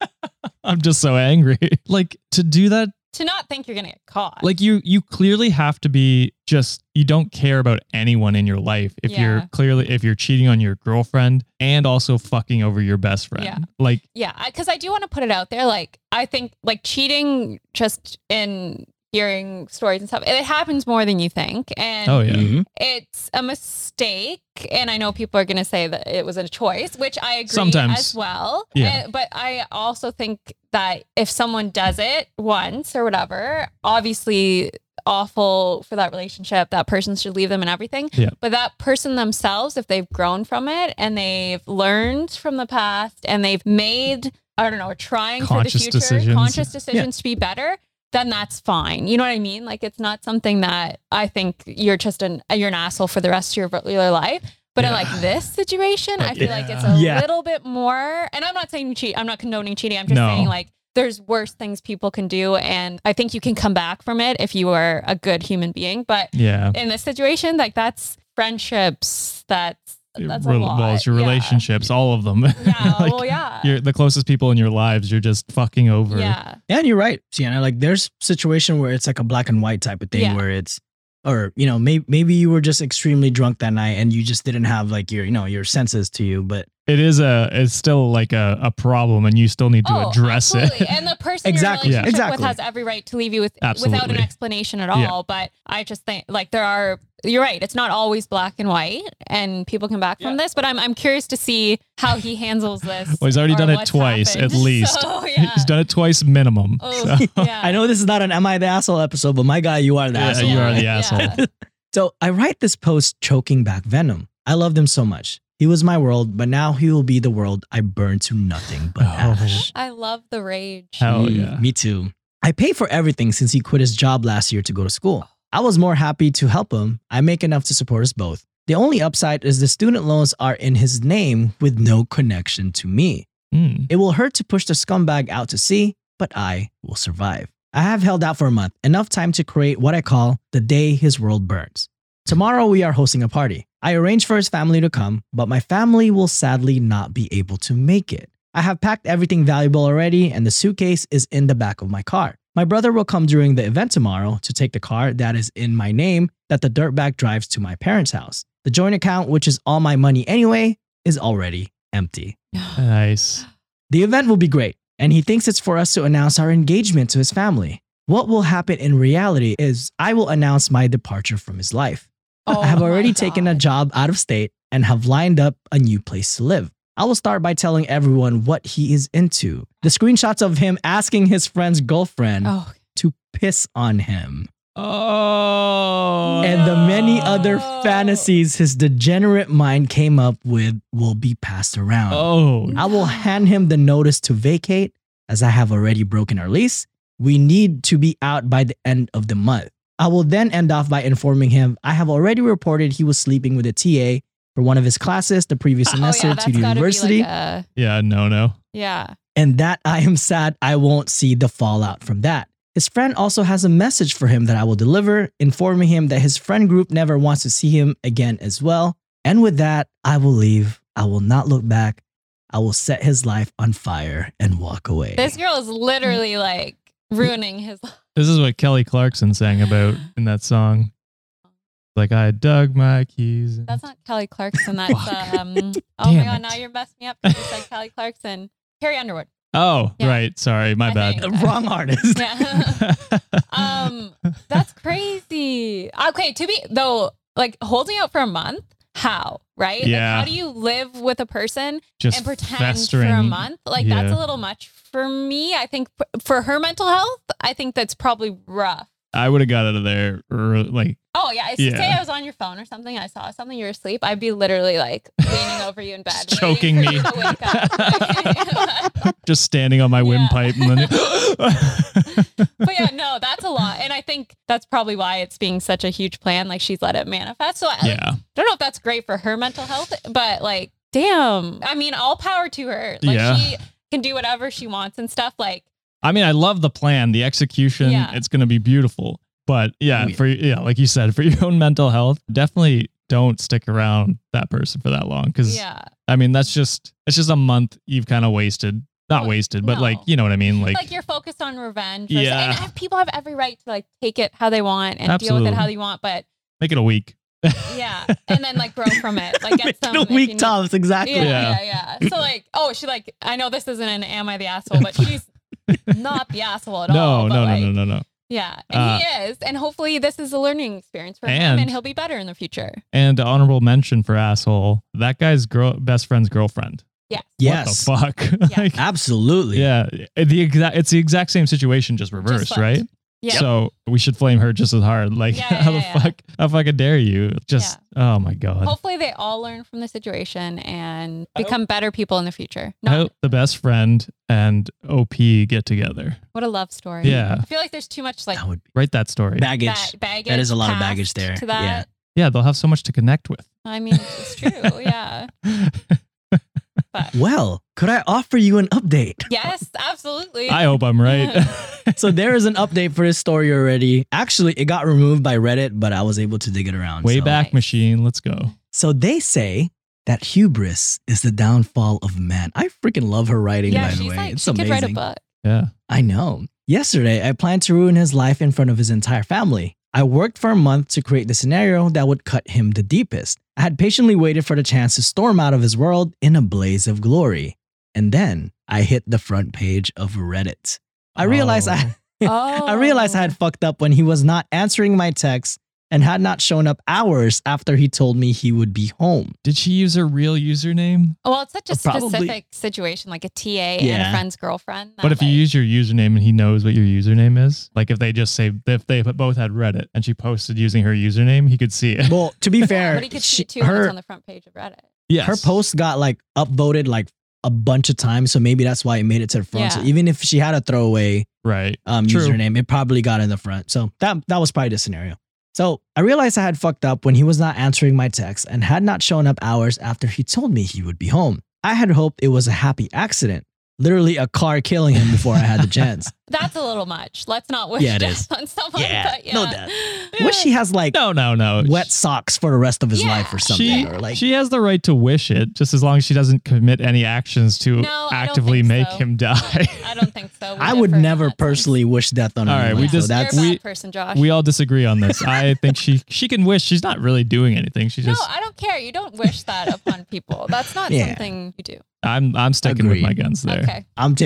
I'm just so angry. Like to do that, To not think you're gonna get caught. like you clearly have to be just you don't care about anyone in your life if Yeah. you're cheating on your girlfriend and also fucking over your best friend. Yeah. Like Yeah, because I do want to put it out there. Like, I think like cheating, just in hearing stories and stuff, it happens more than you think, and oh yeah. Mhm. it's a mistake. And I know people are going to say that it was a choice, which I agree Sometimes. as well. Yeah. But I also think that if someone does it once or whatever, obviously awful for that relationship, that person should leave them and everything. Yeah. But that person themselves, if they've grown from it and they've learned from the past and they've made, I don't know, trying Conscious for the future, decisions. conscious decisions to be better, then that's fine. You know what I mean? Like, it's not something that I think you're an asshole for the rest of your life. But in Yeah. like this situation, I feel like it's Yeah. a Yeah. little bit more. And I'm not saying you cheat. I'm not condoning cheating. I'm just No. saying like there's worse things people can do, and I think you can come back from it if you are a good human being. But Yeah. in this situation, like that's friendships. That's a lot. Well, it's your Yeah. relationships, all of them. Yeah. Like, Well, yeah. You're the closest people in your lives. You're just fucking over. Yeah. And you're right, Sienna. Like, there's situation where it's like a black and white type of thing, Yeah. where it's, or you know, maybe you were just extremely drunk that night and you just didn't have like your senses to you, but It's still like a problem, and you still need to address absolutely. it. And the person Exactly. you're in a relationship Exactly. with has every right to leave you without Absolutely. an explanation at all. Yeah. But I just think like you're right. It's not always black and white, and people come back from this. But I'm curious to see how he handles this. Well, he's already or done it what's twice, happened. at least. So, yeah. He's done it twice minimum. Oh, So, yeah. I know this is not an Am I the Asshole episode, but my guy, you are the Yeah, asshole. you are the Yeah. asshole. So I write this post choking back Venom. I loved him so much. He was my world, but now he will be the world I burn to nothing but Oh. ash. I love the rage. Hell yeah. Me too. I pay for everything since he quit his job last year to go to school. I was more happy to help him. I make enough to support us both. The only upside is the student loans are in his name with no connection to me. Hmm. It will hurt to push the scumbag out to sea, but I will survive. I have held out for a month, enough time to create what I call the day his world burns. Tomorrow we are hosting a party. I arranged for his family to come, but my family will sadly not be able to make it. I have packed everything valuable already, and the suitcase is in the back of my car. My brother will come during the event tomorrow to take the car that is in my name that the dirtbag drives to my parents' house. The joint account, which is all my money anyway, is already empty. Nice. The event will be great, and he thinks it's for us to announce our engagement to his family. What will happen in reality is I will announce my departure from his life. Oh I have my already taken a God. job out of state and have lined up a new place to live. I will start by telling everyone what he is into. The screenshots of him asking his friend's girlfriend Oh, to piss on him. Oh. And the many other No. fantasies his degenerate mind came up with will be passed around. Oh. I will hand him the notice to vacate as I have already broken our lease. We need to be out by the end of the month. I will then end off by informing him I have already reported he was sleeping with a TA for one of his classes the previous oh semester yeah, to that's the gotta university, be like a, Yeah, no. yeah. and that I am sad I won't see the fallout from that. His friend also has a message for him that I will deliver, informing him that his friend group never wants to see him again as well. And with that, I will leave. I will not look back. I will set his life on fire and walk away. This girl is literally like ruining his life. This is what Kelly Clarkson sang about in that song. Like, I dug my keys. in- That's not Kelly Clarkson. That's oh my Damn God, it. now you're messing me up. You said Kelly Clarkson. Carrie Underwood. Oh, Yeah. right. Sorry, my I bad. think. Wrong artist. Yeah. That's crazy. Okay, to be though, like holding out for a month, how? Right? Yeah. Like, how do you live with a person Just and pretend festering. for a month? Like that's Yeah. a little much for me. I think for her mental health, I think that's probably rough. I would have got out of there like, Oh yeah, Yeah. say I was on your phone or something. I saw something. You were asleep. I'd be literally like leaning over you in bed, Choking waiting me. for you to wake up. just standing on my Yeah. windpipe and then But yeah, no, that's a lot, and I think that's probably why it's being such a huge plan. Like she's let it manifest. So I yeah. don't know if that's great for her mental health, but like, damn. I mean, all power to her. Like Yeah. she can do whatever she wants and stuff. Like, I mean, I love the plan, the execution. Yeah. It's going to be beautiful. But yeah, Oh, yeah. like you said, for your own mental health, definitely don't stick around that person for that long. Because yeah, I mean, it's just a month you've kind of wasted. Not Well, wasted, but no. like, you know what I mean? like you're focused on revenge. Yeah. And people have every right to like take it how they want and deal with Absolutely. it how they want. But make it a week. yeah, and then like grow from it. Like get some No if you weak need- tops, exactly. Yeah. So like, oh, she like, I know this isn't an am I the asshole, but she's not the asshole at all. But like, No. Yeah, and he is, and hopefully this is a learning experience for him, And- and he'll be better in the future. And honorable mention for asshole, that guy's best friend's girlfriend. Yes. Yes. What the fuck? Yeah. Like, Absolutely. yeah. It's the exact same situation, just reversed, flipped. right? Yeah. So we should flame her just as hard. Like, Yeah, how the yeah, yeah. fuck? How fucking dare you? Just, oh my God. Hopefully they all learn from the situation and I become better people in the future. I No, hope the best friend and OP get together. what a love story. Yeah. I feel like there's too much like That would be Write that story. baggage. baggage. That is a lot of past baggage there. To that. Yeah, they'll have so much to connect with. I mean, it's true. Yeah. But Well, could I offer you an update? yes, absolutely. I hope I'm right. So there is an update for this story already. Actually, it got removed by Reddit, but I was able to dig it around. Wayback Nice. Machine, let's go. So they say that hubris is the downfall of man. I freaking love her writing, yeah, by the she's way. like, It's she amazing. could write a book. Yeah. I know. Yesterday, I planned to ruin his life in front of his entire family. I worked for a month to create the scenario that would cut him the deepest. I had patiently waited for the chance to storm out of his world in a blaze of glory. And then I hit the front page of Reddit. I realized Oh. I realized I had fucked up when he was not answering my texts and had not shown up hours after he told me he would be home. Did she use her real username? Well, it's such a Probably. specific situation, like a TA and a Yeah. friend's girlfriend. But if you use your username and he knows what your username is, like if they just say, if they both had Reddit and she posted using her username, he could see it. Well, to be fair, but he could see it too when her, it's on the front page of Reddit. Yes. her post got like upvoted like a bunch of times, so maybe that's why it made it to the front. So Yeah. even if she had a throwaway Right. True. username, it probably got in the front. So that was probably the scenario. So I realized I had fucked up when he was not answering my texts and had not shown up hours after he told me he would be home. I had hoped it was a happy accident. literally a car killing him before I had the chance. That's a little much. Let's not wish Yeah, it death is. on someone. Yeah, but yeah. no doubt. Wish he has like No. wet socks for the rest of his Yeah. life or something. She, or like, she has the right to wish it, just as long as she doesn't commit any actions to No, I don't actively think make so. him die. I don't think so. We I would differ in never that sense. personally wish death on All right, anyone. we so just- that's You're a we- bad person, Josh. We all disagree on this. I think she can wish. She's not really doing anything. She no, just. I don't care. You don't wish that upon people. That's not Yeah. something you do. I'm sticking Agreed. with my guns there. Okay.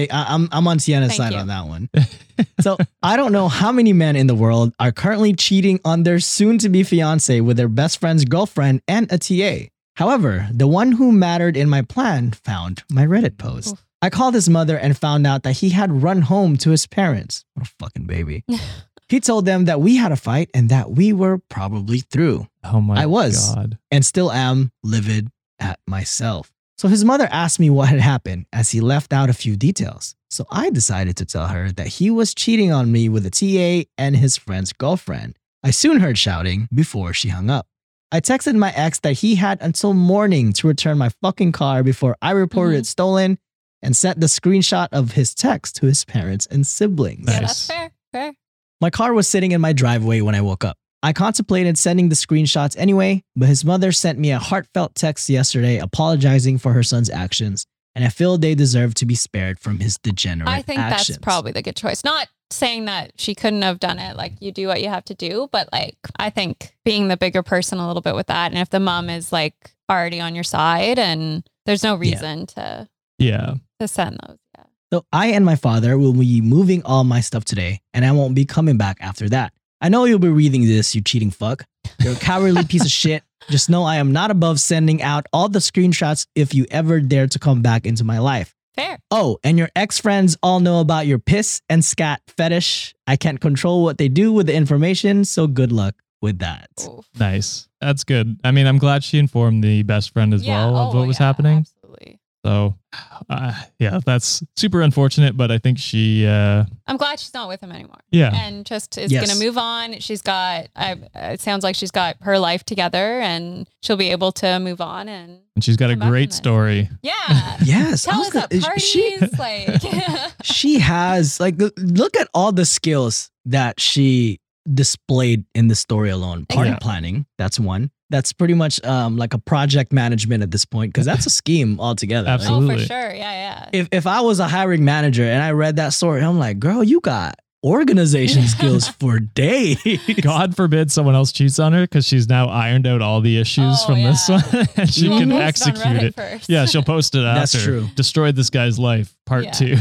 I'm on Sienna's Thank side you. on that one. So I don't know how many men in the world are currently cheating on their soon-to-be fiance with their best friend's girlfriend and a TA. However, the one who mattered in my plan found my Reddit post. Oof. I called his mother and found out that he had run home to his parents. What a fucking baby. He told them that we had a fight and that we were probably through, Oh my I was. God. and still am livid at myself. So his mother asked me what had happened as he left out a few details. So I decided to tell her that he was cheating on me with a TA and his friend's girlfriend. I soon heard shouting before she hung up. I texted my ex that he had until morning to return my fucking car before I reported it stolen and sent the screenshot of his text to his parents and siblings. Yeah, Nice. that's fair. Fair. My car was sitting in my driveway when I woke up. I contemplated sending the screenshots anyway, but his mother sent me a heartfelt text yesterday apologizing for her son's actions, and I feel they deserve to be spared from his degenerate I think actions. that's probably the good choice. Not saying that she couldn't have done it. Like, you do what you have to do, but like, I think being the bigger person a little bit with that. And if the mom is like already on your side, and there's no reason to Yeah. send those. Yeah. So I and my father will be moving all my stuff today, and I won't be coming back after that. I know you'll be reading this, you cheating fuck. You're a cowardly piece of shit. Just know I am not above sending out all the screenshots if you ever dare to come back into my life. Fair. Oh, and your ex-friends all know about your piss and scat fetish. I can't control what they do with the information, so good luck with that. Oof. Nice. That's good. I mean, I'm glad she informed the best friend as well of what was happening. Absolutely. So, yeah, that's super unfortunate, but I think she, I'm glad she's not with him anymore. yeah, And just is Yes. going to move on. She's got, it sounds like she's got her life together, and she'll be able to move on. And and she's got a come back great from this. story. yeah. Yes. I Tell was us at gonna- parties. she- like, she has like look at all the skills that she displayed in the story alone. Party Yeah. planning, that's one. That's pretty much like a project management at this point, because that's a scheme altogether. Like, Absolutely. oh, for sure. Yeah. if I was a hiring manager and I read that story, I'm like, girl, you got organization skills for days. God forbid someone else cheats on her, because she's now ironed out all the issues Oh, from this yeah. one, and she We'll can post on execute Reddit it. first. Yeah, she'll post it That's after. true. Destroyed this guy's life, part Yeah. 2.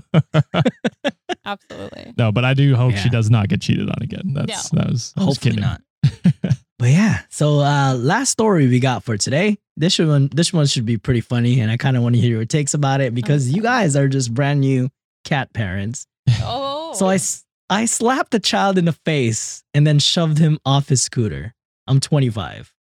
Absolutely. No, but I do hope Yeah. she does not get cheated on again. That was I was Hopefully kidding. not. But yeah, so last story we got for today. This one should be pretty funny, and I kind of want to hear your takes about it because you guys are just brand new cat parents. Oh. So I slapped the child in the face and then shoved him off his scooter. I'm 25.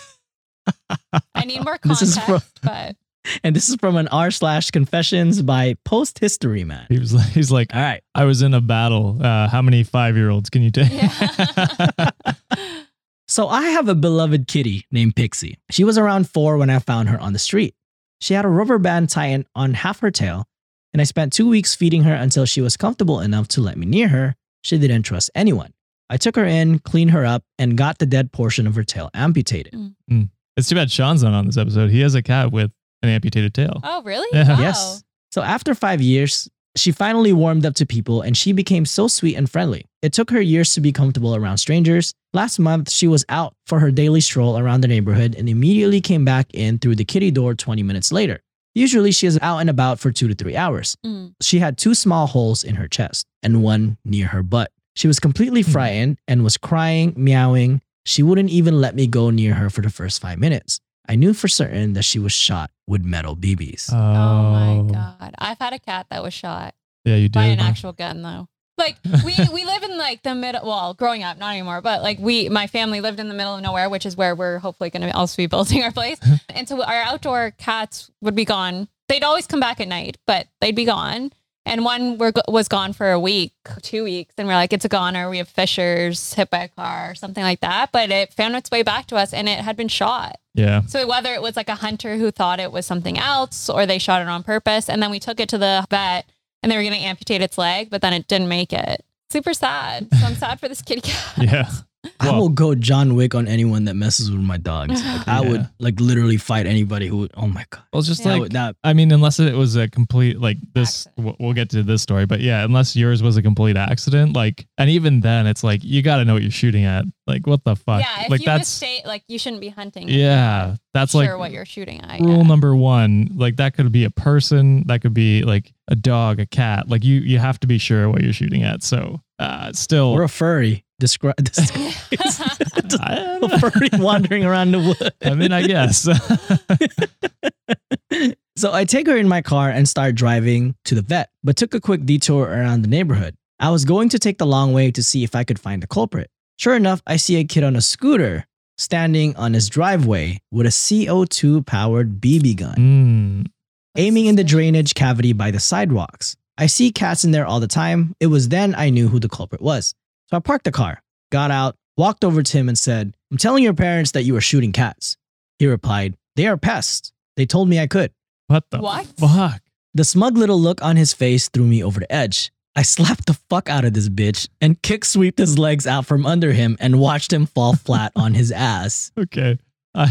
I need more This is context, from- but And this is from an r/confessions by Post History Man. He's like, All right. I was in a battle. How many 5-year-olds can you take? yeah. So I have a beloved kitty named Pixie. She was around 4 when I found her on the street. She had a rubber band tied on half her tail, and I spent 2 weeks feeding her until she was comfortable enough to let me near her. She didn't trust anyone. I took her in, cleaned her up, and got the dead portion of her tail amputated. It's too bad Sean's not on this episode. He has a cat with an amputated tail. Oh, really? Yeah. Wow. Yes. So after 5 years, she finally warmed up to people and she became so sweet and friendly. It took her years to be comfortable around strangers. Last month, she was out for her daily stroll around the neighborhood and immediately came back in through the kitty door 20 minutes later. Usually, she is out and about for 2 to 3 hours. Mm. She had 2 small holes in her chest and one near her butt. She was completely frightened and was crying, meowing. She wouldn't even let me go near her for the first 5 minutes. I knew for certain that she was shot with metal BBs. Oh my God. I've had a cat that was shot Yeah, you by an did. actual gun though. Like we live in like the middle, well, growing up, not anymore, but like my family lived in the middle of nowhere, which is where we're hopefully going to also be building our place. And so our outdoor cats would be gone. They'd always come back at night, but they'd be gone. And one was gone for a week, 2 weeks. And we're like, it's a goner. We have fishers hit by a car or something like that. But it found its way back to us and it had been shot. Yeah. So whether it was like a hunter who thought it was something else or they shot it on purpose. And then we took it to the vet and they were going to amputate its leg, but then it didn't make it. Super sad. So I'm sad for this kitty cat. Yeah. I will go John Wick on anyone that messes with my dogs. Like, I would like literally fight anybody who would. Oh my god! Well, it's just Yeah. like I mean, unless it was a complete like this. We'll get to this story, but yeah, unless yours was a complete accident, like, and even then, it's like you got to know what you're shooting at. Like, what the fuck? Yeah, if like you that's mistake, like you shouldn't be hunting. yeah, that's Sure, like what you're shooting at. rule yeah. number one. Like that could be a person, that could be like a dog, a cat. Like you have to be sure what you're shooting at. So still, or a furry. Describe I don't know. a furry wandering around the wood. I mean, I guess. So I take her in my car and start driving to the vet, but took a quick detour around the neighborhood. I was going to take the long way to see if I could find the culprit. Sure enough, I see a kid on a scooter standing on his driveway with a CO2 powered BB gun, aiming in the drainage cavity by the sidewalks. I see cats in there all the time. It was then I knew who the culprit was. So I parked the car, got out, walked over to him and said, "I'm telling your parents that you were shooting cats." He replied, "They are pests. They told me I could." What the What? fuck? The smug little look on his face threw me over the edge. I slapped the fuck out of this bitch and kick sweeped his legs out from under him and watched him fall flat on his ass. Okay.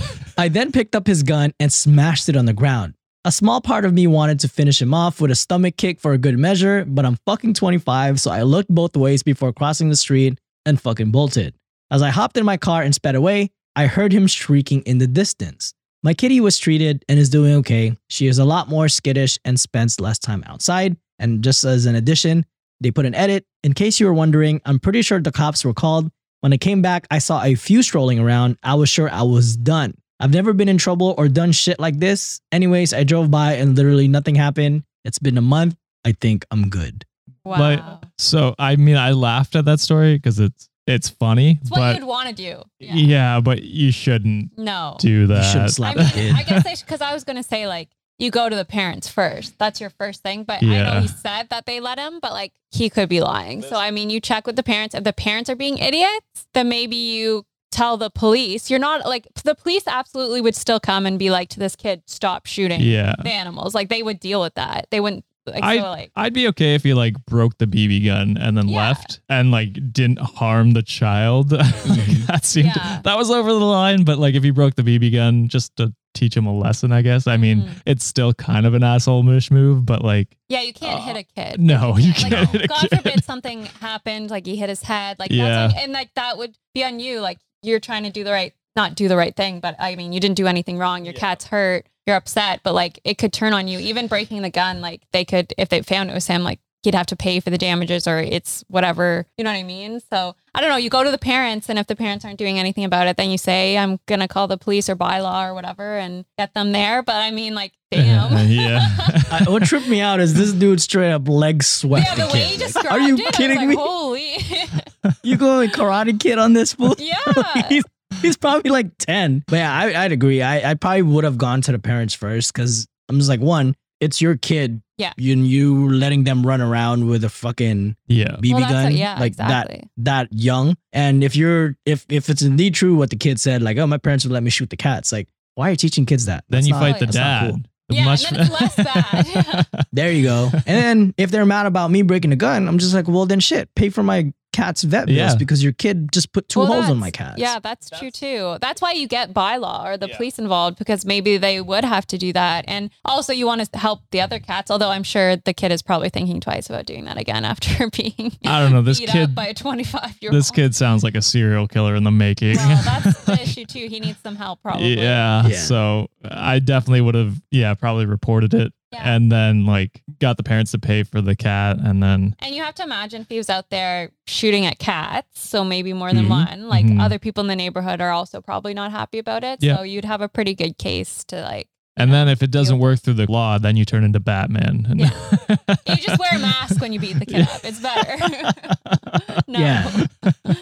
I then picked up his gun and smashed it on the ground. A small part of me wanted to finish him off with a stomach kick for a good measure, but I'm fucking 25, so I looked both ways before crossing the street and fucking bolted. As I hopped in my car and sped away, I heard him shrieking in the distance. My kitty was treated and is doing okay. She is a lot more skittish and spends less time outside. And just as an addition, they put an edit. In case you were wondering, I'm pretty sure the cops were called. When I came back, I saw a few strolling around. I was sure I was done. I've never been in trouble or done shit like this. Anyways, I drove by and literally nothing happened. It's been a month. I think I'm good. Wow. Like, so I mean, I laughed at that story because it's funny, it's what but you'd want to do. yeah, but you shouldn't No. do that. You shouldn't slap I a mean, kid. I guess because I was going to say like, you go to the parents first. That's your first thing. But I Yeah. know he said that they let him, but like he could be lying. So, I mean, you check with the parents. If the parents are being idiots, then maybe you tell the police. You're not like, the police absolutely would still come and be like to this kid, stop shooting Yeah. the animals. Like they would deal with that. They wouldn't like, so like, I'd be okay if you like broke the BB gun and then Yeah. left and like didn't harm the child. That seemed Yeah. that was over the line. But like if you broke the BB gun just to teach him a lesson, I guess. I mean, it's still kind of an asshole-ish move, but like yeah, you can't hit a kid. no, you Like, can't hit a God kid. forbid something happened, like he hit his head, like Yeah. that's and like that would be on you. Like you're trying to do the right, not do the right thing, but I mean, you didn't do anything wrong. Your cat's hurt, you're upset, but like it could turn on you. Even breaking the gun, like they could, if they found it was him, like he'd have to pay for the damages or it's whatever, you know what I mean? So I don't know, you go to the parents and if the parents aren't doing anything about it, then you say, I'm going to call the police or bylaw or whatever and get them there. But I mean like, damn. Yeah. What tripped me out is this dude straight up leg swept Yeah, the the way kid. he Like, described are you it, kidding I was me? like, holy. You going Karate Kid on this fool? Yeah. He's probably like 10. But yeah, I'd agree. I probably would have gone to the parents first because I'm just like, one, it's your kid. Yeah. You letting them run around with a fucking Yeah. BB Well, that's gun, what- yeah, like exactly. that young. And if it's indeed true what the kid said, like, oh, my parents would let me shoot the cats. Like, why are you teaching kids that? Then That's you not- fight the that's not dad. cool. Yeah, and then it's less bad. There you go. And then if they're mad about me breaking the gun, I'm just like, well, then shit, pay for my cat's vet bills Yeah. because your kid just put two Well, holes on that's- my cat. Yeah, that's true too. That's why you get bylaw or the Yeah. police involved because maybe they would have to do that. And also you want to help the other cats, although I'm sure the kid is probably thinking twice about doing that again after being I don't know. This beat up kid by a 25-year-old. this kid sounds like a serial killer in the making. Well, that's the issue too. He needs some help probably. Yeah. Yeah. So I definitely would have, probably reported it Yeah. and then like got the parents to pay for the cat and then And you have to imagine if he was out there shooting at cats, so maybe more than Mhm. one, like Mhm. other people in the neighborhood are also probably not happy about it. Yeah. So you'd have a pretty good case to like, and then if it doesn't work through the law, then you turn into Batman. And you just wear a mask when you beat the cat up. It's better. No. Yeah. Don't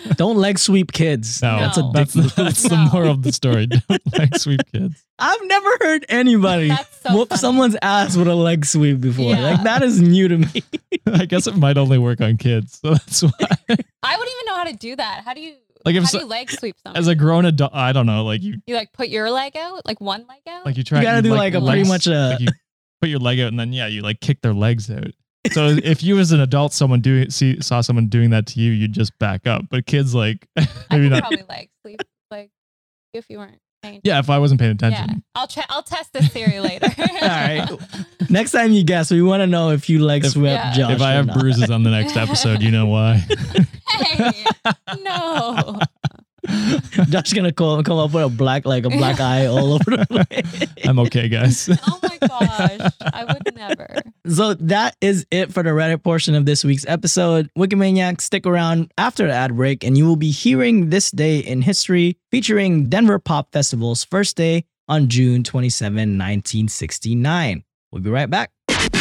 leg sweep kids. No, That's a No. dick move. that's the No. moral of the story. Don't like sweep kids. I've never heard anybody That's so whoop funny. someone's ass with a leg sweep before. Yeah. Like, that is new to me. I guess it might only work on kids. So that's why. I wouldn't even know how to do that. How do you Like, if how so- do you leg sweep someone? As a grown adult, I don't know. Like you You like put your leg out, like one leg out. Like you try. You gotta do like a pretty legs- much a- Like you put your leg out and then you like kick their legs out. So if you as an adult, saw someone doing that to you, you'd just back up. But kids like I maybe could not. probably leg sweep like if you weren't paying. Yeah, if I wasn't paying Yeah. attention. I'll test this theory later. All right. Next time you guess, we want to know if you leg swept Yeah. Josh. If I or have not. bruises on the next episode, you know why. Hey, no. Josh's gonna come up with a black eye all over the place. I'm okay, guys. Oh my gosh. I would never. So that is it for the Reddit portion of this week's episode. Wikimaniacs, stick around after the ad break and you will be hearing This Day in History featuring Denver Pop Festival's first day on June 27, 1969. We'll be right back.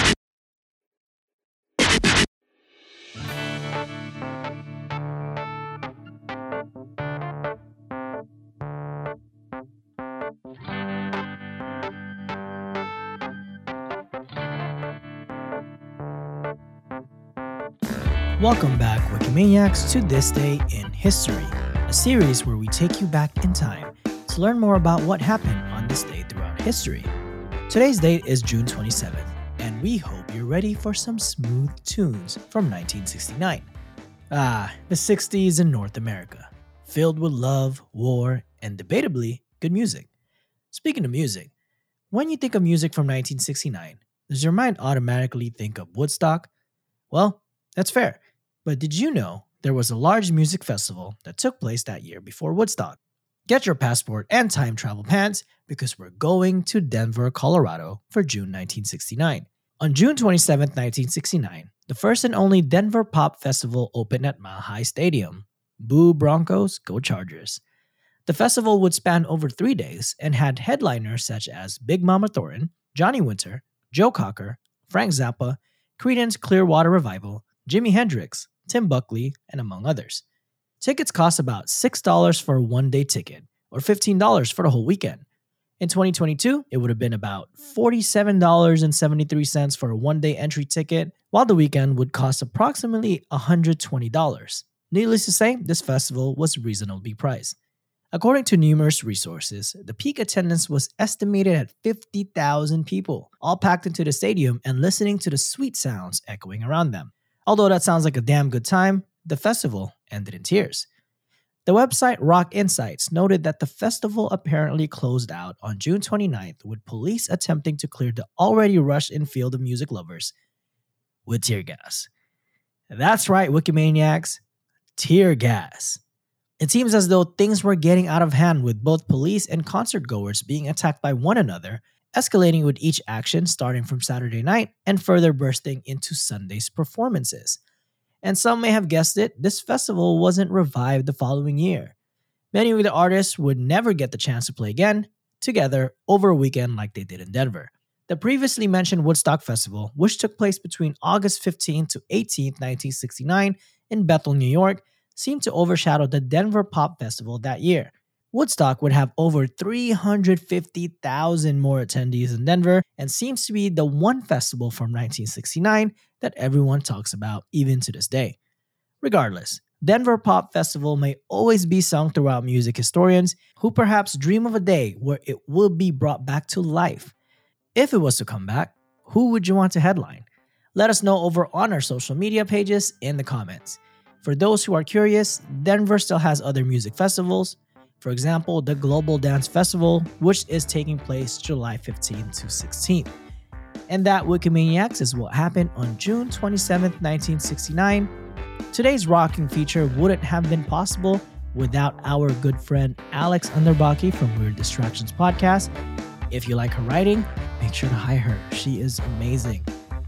Welcome back, Wikimaniacs, to This Day in History, a series where we take you back in time to learn more about what happened on this day throughout history. Today's date is June 27th, and we hope you're ready for some smooth tunes from 1969. The 60s in North America, filled with love, war, and debatably good music. Speaking of music, when you think of music from 1969, does your mind automatically think of Woodstock? Well, that's fair. But did you know there was a large music festival that took place that year before Woodstock? Get your passport and time travel pants because we're going to Denver, Colorado for June 1969. On June 27, 1969, the first and only Denver Pop Festival opened at Mile High Stadium. Boo Broncos, go Chargers. The festival would span over 3 days and had headliners such as Big Mama Thornton, Johnny Winter, Joe Cocker, Frank Zappa, Creedence Clearwater Revival, Jimi Hendrix, Tim Buckley, and among others. Tickets cost about $6 for a one-day ticket, or $15 for the whole weekend. In 2022, it would have been about $47.73 for a one-day entry ticket, while the weekend would cost approximately $120. Needless to say, this festival was reasonably priced. According to numerous resources, the peak attendance was estimated at 50,000 people, all packed into the stadium and listening to the sweet sounds echoing around them. Although that sounds like a damn good time, the festival ended in tears. The website Rock Insights noted that the festival apparently closed out on June 29th with police attempting to clear the already rushed-in field of music lovers with tear gas. That's right, Wikimaniacs, tear gas. It seems as though things were getting out of hand with both police and concert goers being attacked by one another, escalating with each action starting from Saturday night and further bursting into Sunday's performances. And some may have guessed it, this festival wasn't revived the following year. Many of the artists would never get the chance to play again, together over a weekend like they did in Denver. The previously mentioned Woodstock Festival, which took place between August 15 to 18, 1969 in Bethel, New York, seemed to overshadow the Denver Pop Festival that year. Woodstock would have over 350,000 more attendees in Denver and seems to be the one festival from 1969 that everyone talks about even to this day. Regardless, Denver Pop Festival may always be sung throughout music historians who perhaps dream of a day where it will be brought back to life. If it was to come back, who would you want to headline? Let us know over on our social media pages in the comments. For those who are curious, Denver still has other music festivals. For example, the Global Dance Festival, which is taking place July 15 to 16. And that, Wikimaniacs, is what happened on June 27, 1969. Today's rocking feature wouldn't have been possible without our good friend Alex Underbaki from Weird Distractions Podcast. If you like her writing, make sure to hire her. She is amazing.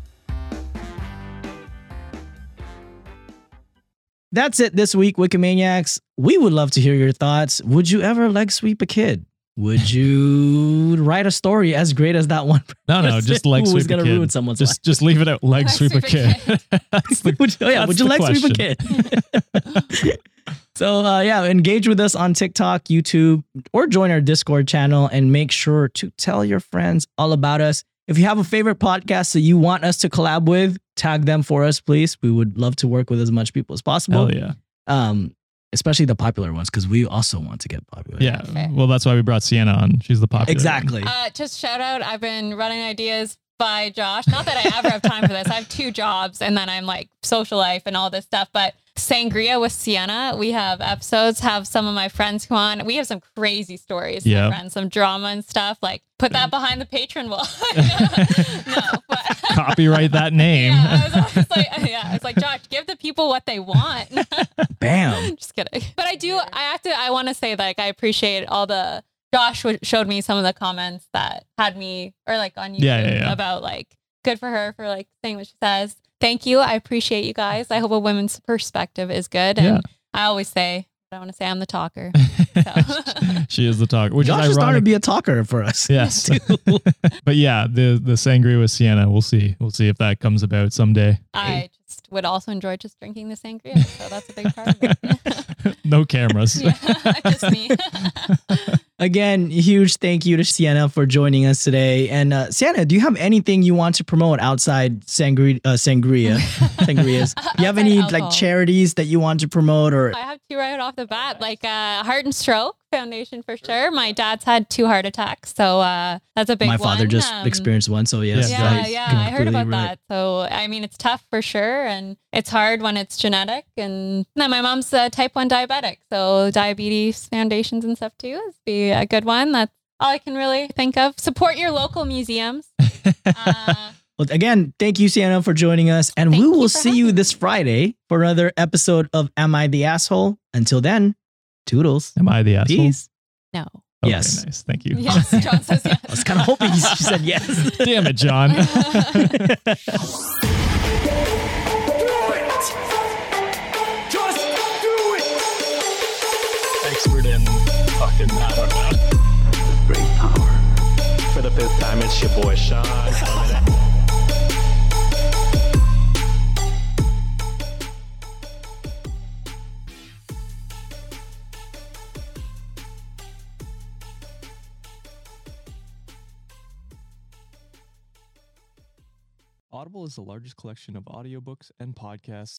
That's it this week, Wikimaniacs. We would love to hear your thoughts. Would you ever leg sweep a kid? Would you write a story as great as that one? No, just leg who was sweep a gonna kid. ruin someone's life? Just leave it out. Leg Leg sweep a sweep a kid. That's the- Would you that's leg the sweep a question. kid? So yeah, engage with us on TikTok, YouTube, or join our Discord channel, and make sure to tell your friends all about us. If you have a favorite podcast that you want us to collab with, tag them for us, please. We would love to work with as much people as possible. Hell yeah. Especially the popular ones, because we also want to get popular. Yeah. Okay. Well, that's why we brought Sienna on. She's the popular. Exactly. Just shout out, I've been running ideas by Josh. Not that I ever have time for this. I have 2 jobs and then I'm like social life and all this stuff. But Sangria with Sienna, we have episodes, have some of my friends come on. We have some crazy stories, Yeah. my friends, some drama and stuff. Like put that behind the patron wall. No, but Copyright that name. yeah, I was always like, it's like, Josh, give the people what they want. Bam. Just kidding. But I want to say, like, I appreciate all the, Josh showed me some of the comments that had me, or like on YouTube, Yeah. about like, good for her for like saying what she says. Thank you. I appreciate you guys. I hope a women's perspective is good. And Yeah. I always say, I want to say I'm the talker. So. She is the talker, which Josh is is starting to ironic. be a talker for us. Yes. But yeah, the Sangria with Sienna, we'll see. We'll see if that comes about someday. I just would also enjoy just drinking the sangria. So that's a big part of it. No cameras. Yeah, just me. Again, huge thank you to Sienna for joining us today. And Sienna, do you have anything you want to promote outside sangrias? Do you have any Outside like alcohol. charities that you want to promote, or I have 2 right off the bat, like Heart and Stroke Foundation for sure. My dad's had 2 heart attacks, so that's a big one. my father just experienced one? So yes, Yeah. guys, Yeah, I heard completely about relate. that. So, I mean, it's tough for sure. And it's hard when it's genetic. And then my mom's type 1 diabetic. So diabetes foundations and stuff too would be a good one. That's all I can really think of. Support your local museums. Well, again, thank you, Sienna, for joining us. And Thank we you will for see you this Friday for another episode of Am I the Asshole? Until then, toodles. Am I the asshole? Peace. No. Okay, Yes. Nice. Thank you. Yes, John says yes. I was kind of hoping you said yes. Damn it, John. Expert in fucking, I don't know. Great power. For the 5th time, it's your boy Sean. Coming at- Audible is the largest collection of audiobooks and podcasts